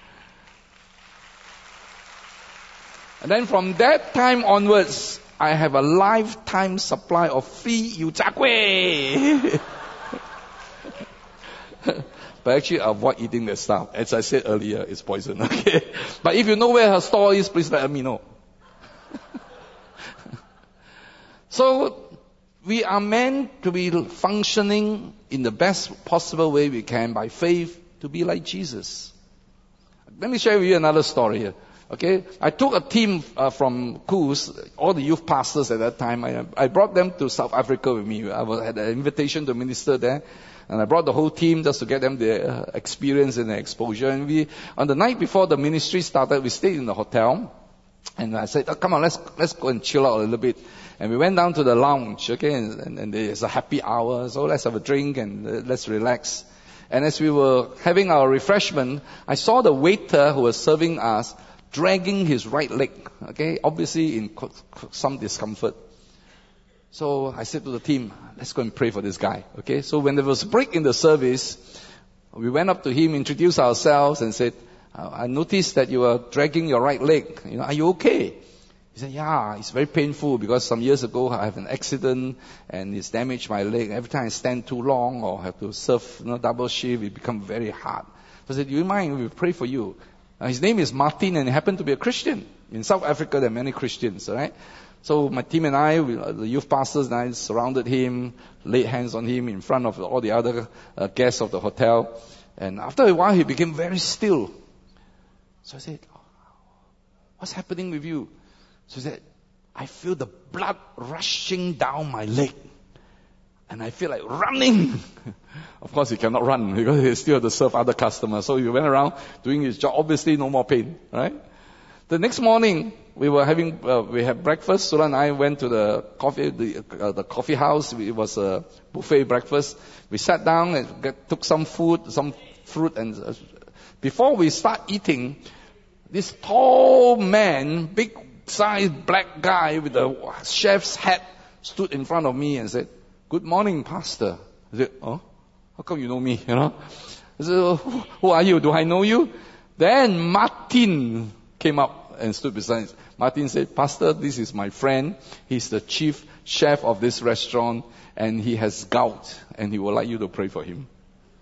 And then from that time onwards, I have a lifetime supply of free Yu Cha Kueh. But actually avoid eating that stuff. As I said earlier, it's poison, okay? But if you know where her store is, please let me know. So, we are meant to be functioning in the best possible way we can by faith to be like Jesus. Let me share with you another story here. Okay, I took a team uh, from Coos, all the youth pastors at that time. I, I brought them to South Africa with me. I was, had an invitation to minister there, and I brought the whole team just to get them the uh, experience and the exposure. And we, on the night before the ministry started, we stayed in the hotel, and I said, oh, "Come on, let's let's go and chill out a little bit." And we went down to the lounge, okay, and, and, and there's a happy hour, so let's have a drink and uh, let's relax. And as we were having our refreshment, I saw the waiter who was serving us dragging his right leg, okay, obviously in some discomfort. So I said to the team, let's go and pray for this guy, okay. So when there was a break in the service, we went up to him, introduced ourselves and said, I noticed that you are dragging your right leg, you know, are you okay? He said, yeah, it's very painful because some years ago I have an accident and it's damaged my leg. Every time I stand too long or have to serve, you know, double shift, it becomes very hard. So I said, do you mind if we pray for you? Uh, his name is Martin and he happened to be a Christian. In South Africa there are many Christians, alright? So my team and I, we, the youth pastors and I surrounded him, laid hands on him in front of all the other uh, guests of the hotel. And after a while, he became very still. So I said, what's happening with you? So he said, I feel the blood rushing down my leg. And I feel like running. Of course, he cannot run because he still has to serve other customers. So he went around doing his job. Obviously, no more pain, right? The next morning, we were having, uh, we had breakfast. Sula and I went to the coffee, the, uh, the coffee house. It was a buffet breakfast. We sat down and get, took some food, some fruit. And uh, before we start eating, this tall man, big sized black guy with a chef's hat stood in front of me and said, "Good morning, Pastor." I said, "Oh, how come you know me?" You know? I said, "Oh, who are you? Do I know you?" Then Martin came up and stood beside us. Martin said, "Pastor, this is my friend. He's the chief chef of this restaurant and he has gout and he would like you to pray for him."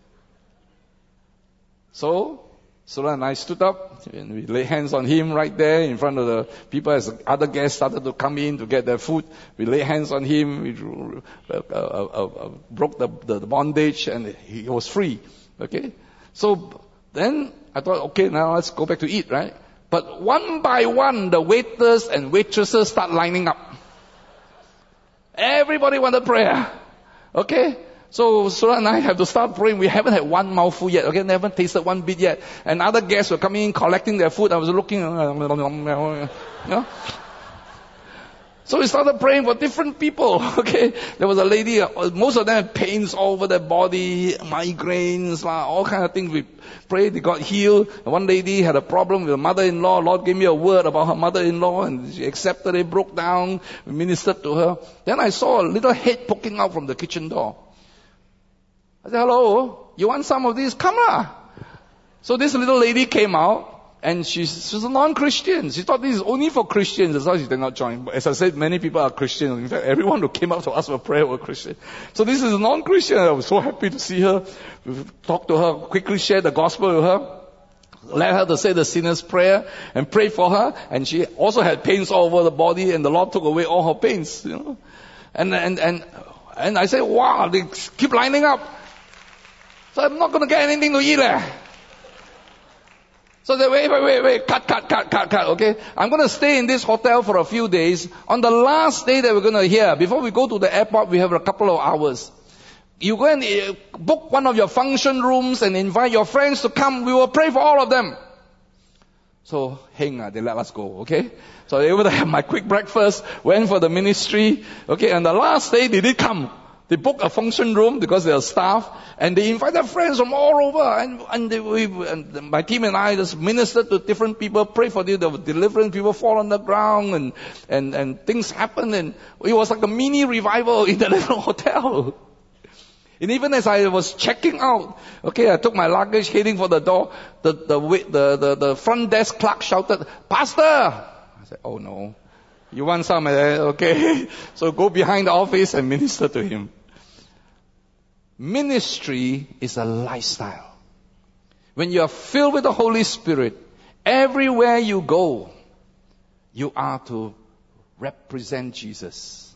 So, Sula and I stood up and we laid hands on him right there in front of the people as other guests started to come in to get their food. We laid hands on him, we uh, uh, uh, uh, broke the, the, the bondage and he was free. Okay? So then I thought, okay, now let's go back to eat, right? But one by one, the waiters and waitresses start lining up. Everybody wanted prayer. Okay? So Sula and I have to start praying. We haven't had one mouthful yet. Okay? Never tasted one bit yet. And other guests were coming in, collecting their food. I was looking, you know. So we started praying for different people. Okay? There was a lady, most of them had pains all over their body, migraines, all kind of things. We prayed, they got healed. And one lady had a problem with her mother-in-law. Lord gave me a word about her mother-in-law and she accepted it, broke down, we ministered to her. Then I saw a little head poking out from the kitchen door. I said, "Hello, you want some of this? Come lah." So this little lady came out. And she's, she's a non-Christian. She thought this is only for Christians. That's why she did not join. But as I said, many people are Christian. In fact, everyone who came out to ask for prayer were Christian. So this is a non-Christian. I was so happy to see her. We talked to her, quickly shared the gospel with her. Let her to say the sinner's prayer and pray for her. And she also had pains all over the body and the Lord took away all her pains, you know. And, and, and, and I said, wow, they keep lining up. So I'm not going to get anything to eat there. So they wait, wait, wait, wait, cut, cut, cut, cut, cut, okay? I'm going to stay in this hotel for a few days. On the last day that we're going to hear, before we go to the airport, we have a couple of hours. You go and uh, book one of your function rooms and invite your friends to come. We will pray for all of them. So, heng, uh, they let us go, okay? So they were able to have my quick breakfast, went for the ministry, okay? And the last day they did come. They booked a function room because they are staff, and they invited friends from all over. And, and, they, we, and my team and I just ministered to different people, pray for them. There were deliverance, people fall on the ground, and, and, and things happen. And it was like a mini revival in the little hotel. And even as I was checking out, okay, I took my luggage heading for the door. The the the the, the front desk clerk shouted, "Pastor!" I said, "Oh no, you want some?" Okay, so go behind the office and minister to him. Ministry is a lifestyle. When you are filled with the Holy Spirit, everywhere you go, you are to represent Jesus.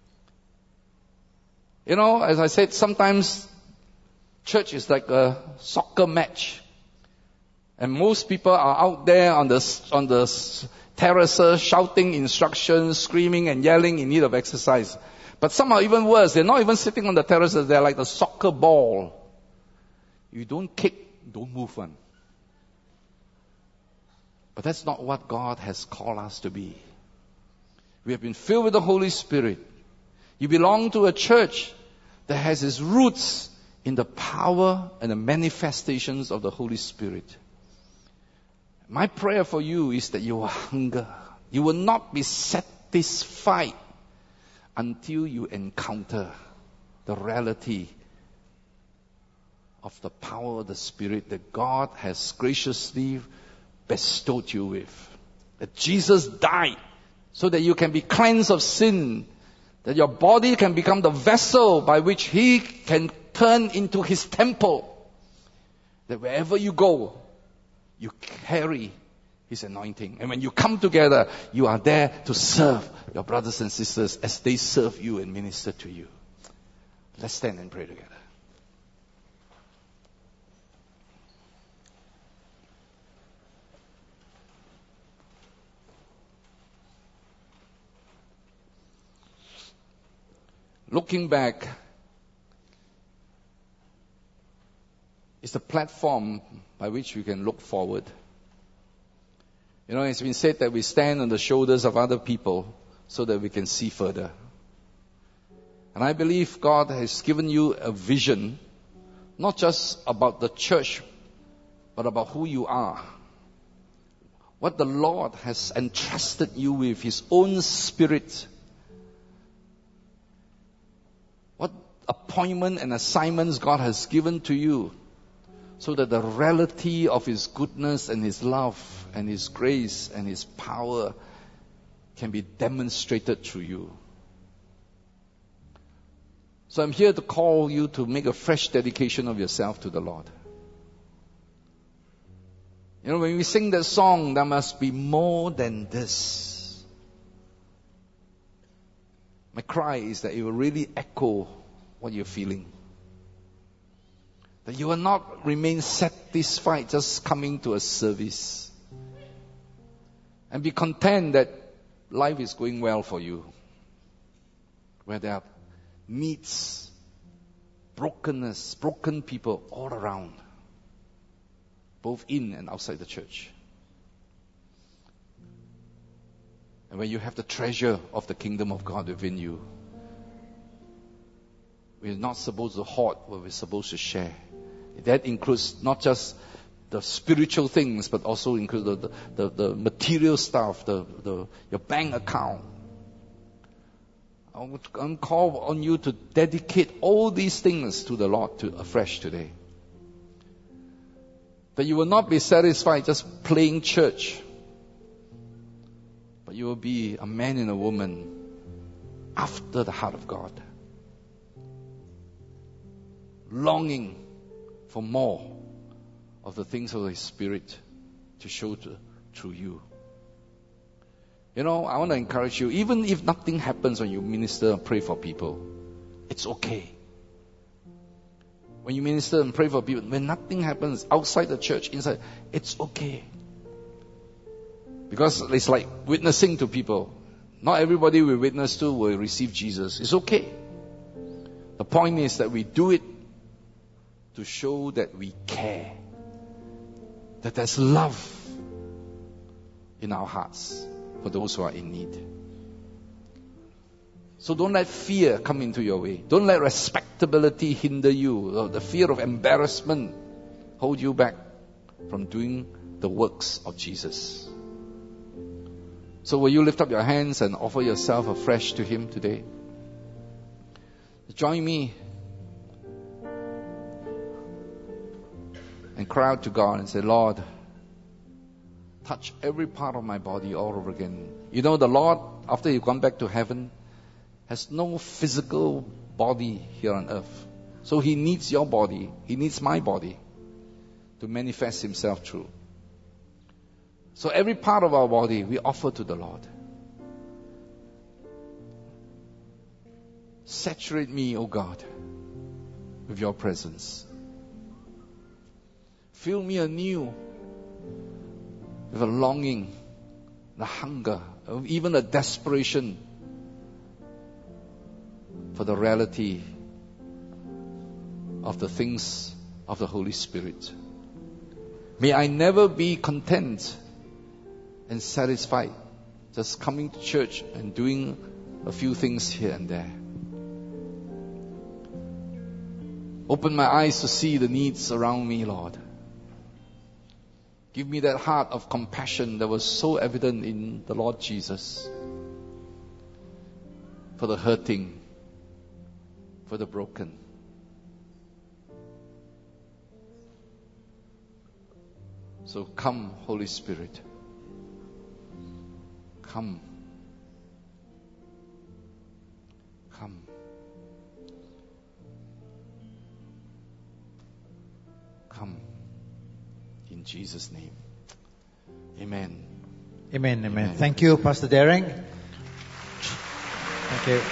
You know, as I said, sometimes church is like a soccer match. And most people are out there on the, on the terraces shouting instructions, screaming and yelling in need of exercise. But some are even worse. They're not even sitting on the terraces. They're like the soccer ball. You don't kick, don't move one. But that's not what God has called us to be. We have been filled with the Holy Spirit. You belong to a church that has its roots in the power and the manifestations of the Holy Spirit. My prayer for you is that you will hunger. You will not be satisfied until you encounter the reality of the power of the Spirit that God has graciously bestowed you with. That Jesus died so that you can be cleansed of sin, that your body can become the vessel by which He can turn into His temple. That wherever you go, you carry His anointing. And when you come together, you are there to serve your brothers and sisters as they serve you and minister to you. Let's stand and pray together. Looking back is the platform by which we can look forward. You know, it's been said that we stand on the shoulders of other people so that we can see further. And I believe God has given you a vision, not just about the church, but about who you are. What the Lord has entrusted you with, His own Spirit. What appointment and assignments God has given to you, so that the reality of His goodness and His love and His grace and His power can be demonstrated through you. So I'm here to call you to make a fresh dedication of yourself to the Lord. You know, when we sing that song, there must be more than this. My cry is that it will really echo what you're feeling. That you will not remain satisfied just coming to a service. And be content that life is going well for you. Where there are needs, brokenness, broken people all around. Both in and outside the church. And when you have the treasure of the kingdom of God within you, we're not supposed to hoard, but we're supposed to share. That includes not just the spiritual things, but also includes the, the, the material stuff, the, the your bank account. I would call on you to dedicate all these things to the Lord to afresh today. That you will not be satisfied just playing church, but you will be a man and a woman after the heart of God. Longing for more of the things of the Spirit to show to, through you. You know, I want to encourage you, even if nothing happens when you minister and pray for people, it's okay. When you minister and pray for people, when nothing happens outside the church, inside, it's okay. Because it's like witnessing to people. Not everybody we witness to will receive Jesus. It's okay. The point is that we do it to show that we care. That there's love in our hearts for those who are in need. So don't let fear come into your way. Don't let respectability hinder you, or the fear of embarrassment hold you back from doing the works of Jesus. So will you lift up your hands and offer yourself afresh to Him today? Join me and cry out to God and say, Lord, touch every part of my body all over again. You know, the Lord, after you've gone back to heaven, has no physical body here on earth. So He needs your body. He needs my body to manifest Himself through. So every part of our body we offer to the Lord. Saturate me, O God, with your presence. Fill me anew with a longing, the hunger, even a desperation for the reality of the things of the Holy Spirit. May I never be content and satisfied just coming to church and doing a few things here and there. Open my eyes to see the needs around me, Lord. Give me that heart of compassion that was so evident in the Lord Jesus. For the hurting, for the broken. So come, Holy Spirit. Come. Come. Come. In Jesus' name. Amen. Amen, amen. Amen. Thank you, Pastor Derek. Thank you.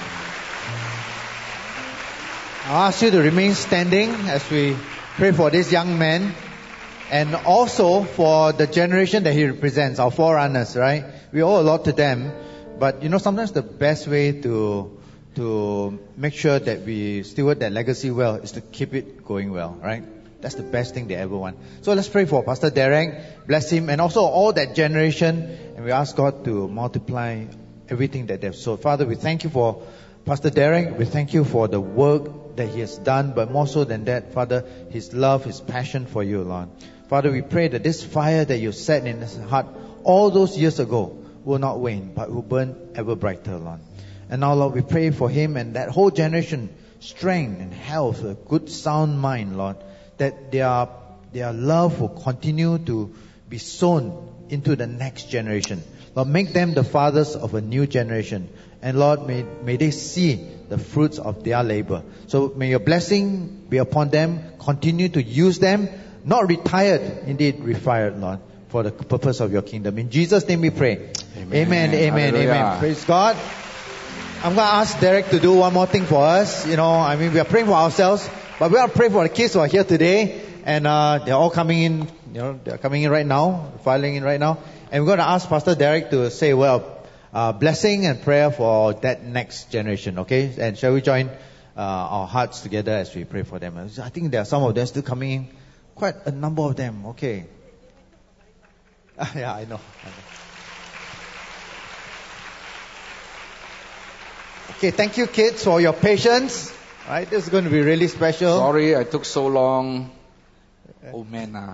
I'll ask you to remain standing as we pray for this young man and also for the generation that he represents, our forerunners, right? We owe a lot to them, but you know, sometimes the best way to to make sure that we steward that legacy well is to keep it going well, right? That's the best thing they ever want. So let's pray for Pastor Derek, bless him, and also all that generation, and we ask God to multiply everything that they've sowed. Father, we thank you for Pastor Derek. We thank you for the work that he has done, but more so than that, Father, his love, his passion for you, Lord. Father, we pray that this fire that you set in his heart all those years ago will not wane, but will burn ever brighter, Lord. And now, Lord, we pray for him and that whole generation, strength and health, a good sound mind, Lord, that their, their love will continue to be sown into the next generation. Lord, make them the fathers of a new generation. And Lord, may, may they see the fruits of their labor. So may your blessing be upon them. Continue to use them, not retired, indeed refired, Lord, for the purpose of your kingdom. In Jesus' name we pray. Amen, amen, amen. amen. Praise God. I'm going to ask Derek to do one more thing for us. You know, I mean, we are praying for ourselves, but we are praying for the kids who are here today. And uh, they're all coming in, you know, they're coming in right now, filing in right now. And we're going to ask Pastor Derek to say, well, uh, blessing and prayer for that next generation, okay? And shall we join uh, our hearts together as we pray for them? I think there are some of them still coming in. Quite a number of them, okay. yeah, I know. I know. Okay, thank you kids for your patience. All right, this is going to be really special. Sorry, I took so long. Oh man. Uh.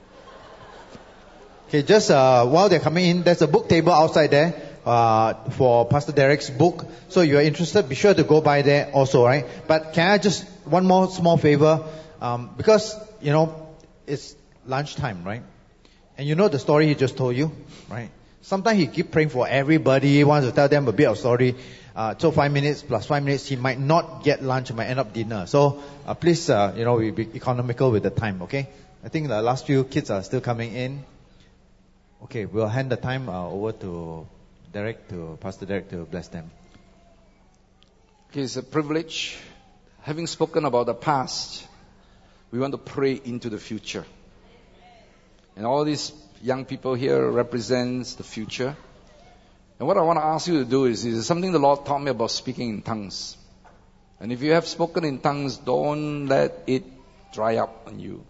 Okay, just uh, while they're coming in, there's a book table outside there uh, for Pastor Derek's book. So if you're interested, be sure to go by there also, right? But can I just, one more small favor? Um, because, you know, it's lunchtime, right? And you know the story he just told you, right? Sometimes he keep praying for everybody, he wants to tell them a bit of story. Uh, so five minutes plus five minutes, he might not get lunch, he might end up dinner. So uh, please, uh, you know, we be economical with the time, okay? I think the last few kids are still coming in. Okay, we'll hand the time uh, over to Derek, to Pastor Derek, to bless them. Okay, it's a privilege. Having spoken about the past, we want to pray into the future. And all these young people here represents the future. And what I want to ask you to do is, is something the Lord taught me about speaking in tongues. And if you have spoken in tongues, don't let it dry up on you.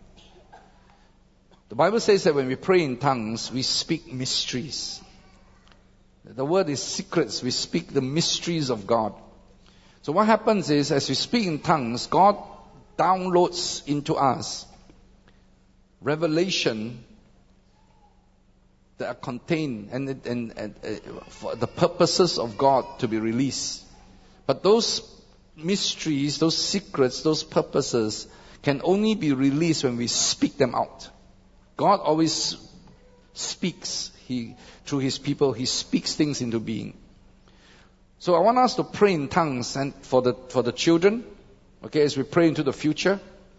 The Bible says that when we pray in tongues, we speak mysteries. The word is secrets. We speak the mysteries of God. So what happens is, as we speak in tongues, God downloads into us revelation that are contained and, and, and uh, for the purposes of God to be released. But those mysteries, those secrets, those purposes can only be released when we speak them out. God always speaks. He, through His people, He speaks things into being. So I want us to pray in tongues and for the for the children, okay, as we pray into the future.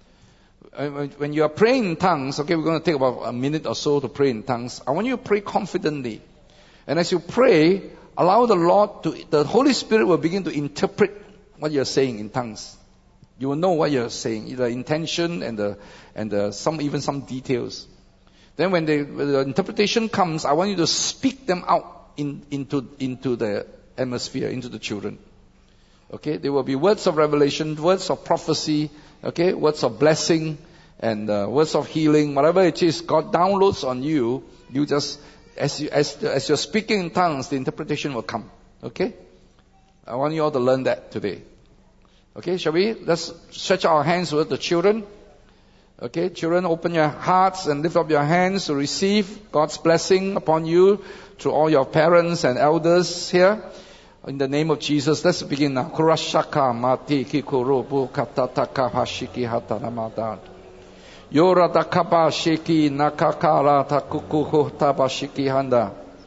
When you are praying in tongues, okay, we're going to take about a minute or so to pray in tongues. I want you to pray confidently. And as you pray, allow the Lord to, the Holy Spirit will begin to interpret what you're saying in tongues. You will know what you're saying, the intention and the, and the, some, even some details. Then when the, when the interpretation comes, I want you to speak them out in, into, into the atmosphere, into the children. Okay, there will be words of revelation, words of prophecy, okay, words of blessing and uh, words of healing, whatever it is, God downloads on you. You just, as you as as you're speaking in tongues, the interpretation will come. Okay, I want you all to learn that today. Okay, shall we? Let's stretch our hands toward the children. Okay, children, open your hearts and lift up your hands to receive God's blessing upon you through all your parents and elders here. In the name of Jesus, let's begin now. Kurashaka mati kikurubu katataka hashiki hatanamadan. Yorada kabashiki nakakara takukuhu tabashiki handa.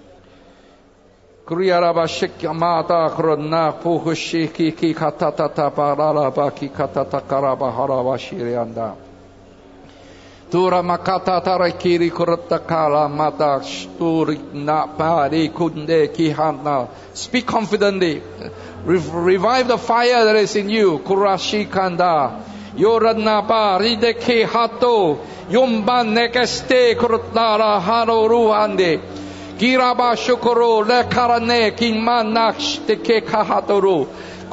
Kuriyarabashiki amata kurna puhushiki ki katatata paralabaki katatakaraba harawashirianda. Tura makata tarakiri kuratakala mata shturik na pari kunde kihana. Speak confidently. Revive the fire that is in you. Kurashi kanda. Yoranapa rideke hato. Yomban nekeste kurutara haro ruhande. Giraba shukoro le karane kinmanaksh teke kahatoru.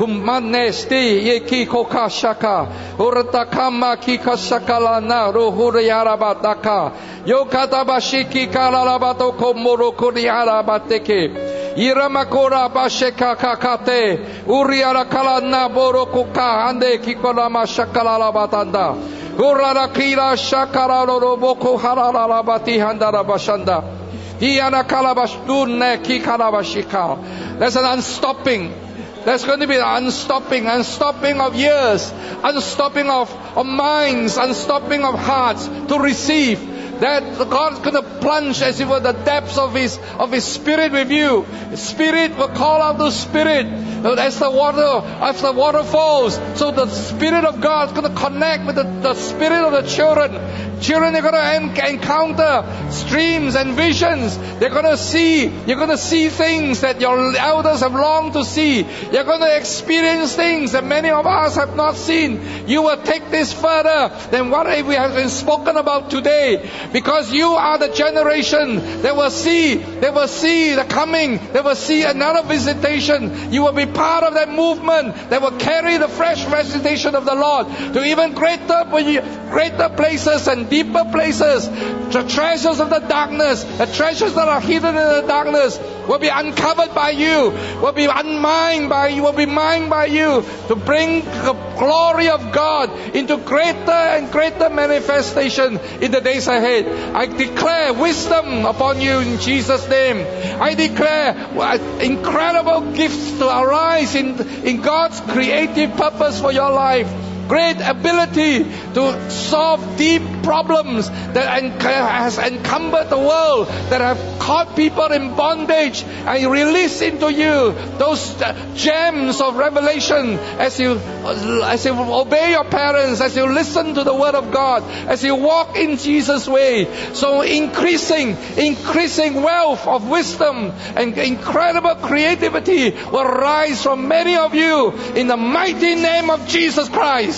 Kumanesti yeki kokashaka. Uratakama kikashakala na ruhuriyarabataka. Yokatabashiki kalalabato komoro kuriyarabateke. Iramakora basheka kakate. Uriara kalana boro kuka ande kikolama shakalala batanda. Urara kira shakara roboko harala bati handara bashanda. Hiana kalabashdune kikalabashika. There's an unstopping. There's going to be an unstopping, unstopping of years, unstopping of, of minds, unstopping of hearts to receive. That God's going to plunge as if were the depths of His of His Spirit with you. Spirit will call out to Spirit as the water as the water falls. So the Spirit of God is going to connect with the, the Spirit of the children. Children are going to en- encounter streams and visions. They're going to see. You're going to see things that your elders have longed to see. You're going to experience things that many of us have not seen. You will take this further than what we have been spoken about today. Because you are the generation that will see, that will see the coming, that will see another visitation. You will be part of that movement that will carry the fresh visitation of the Lord to even greater, greater places and deeper places. The treasures of the darkness, the treasures that are hidden in the darkness will be uncovered by you, will be unmined by you, will be mined by you to bring the glory of God into greater and greater manifestation in the days ahead. I declare wisdom upon you in Jesus' name. I declare incredible gifts to arise in, in God's creative purpose for your life. Great ability to solve deep problems that has encumbered the world, that have caught people in bondage, and release into you those gems of revelation as you as you obey your parents, as you listen to the word of God, as you walk in Jesus' way. So increasing, increasing wealth of wisdom and incredible creativity will rise from many of you in the mighty name of Jesus Christ.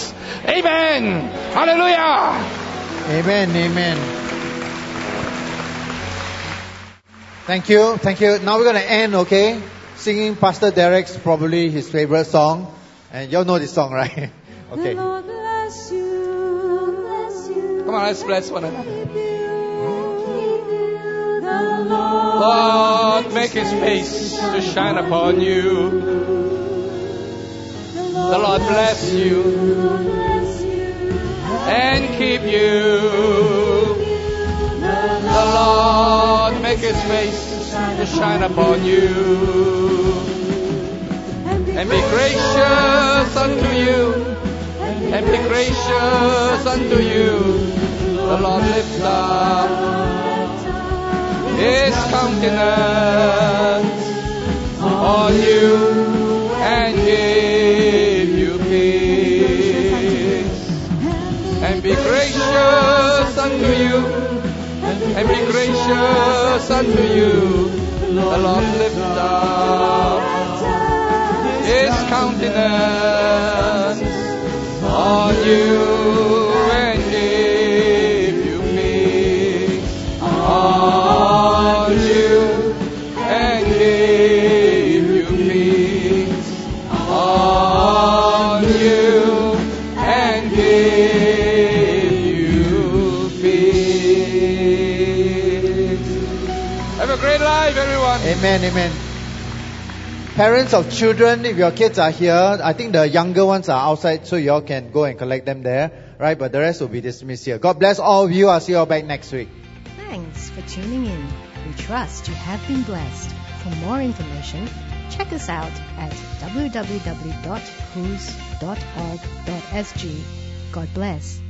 Amen. Hallelujah. Amen. Amen. Thank you. Thank you. Now we're going to end, okay? Singing Pastor Derek's probably his favorite song. And y'all know this song, right? Okay. The Lord bless you. Bless you. Come on, let's bless one another. The Lord, Lord, make His face to shine upon you. The Lord bless you and keep you. The Lord make His face to shine upon you and be gracious unto you. And be gracious unto you. The Lord lift up His countenance on you and give you peace. And be gracious unto you. And be gracious unto you. The Lord lift up His countenance on you and give you peace. On you and give you peace. On you and give you peace. Have a great life, everyone. Amen, amen. Parents of children, if your kids are here, I think the younger ones are outside, so you all can go and collect them there, right? But the rest will be dismissed here. God bless all of you. I'll see you all back next week. Thanks for tuning in. We trust you have been blessed. For more information, check us out at w w w dot whos dot org dot s g. God bless.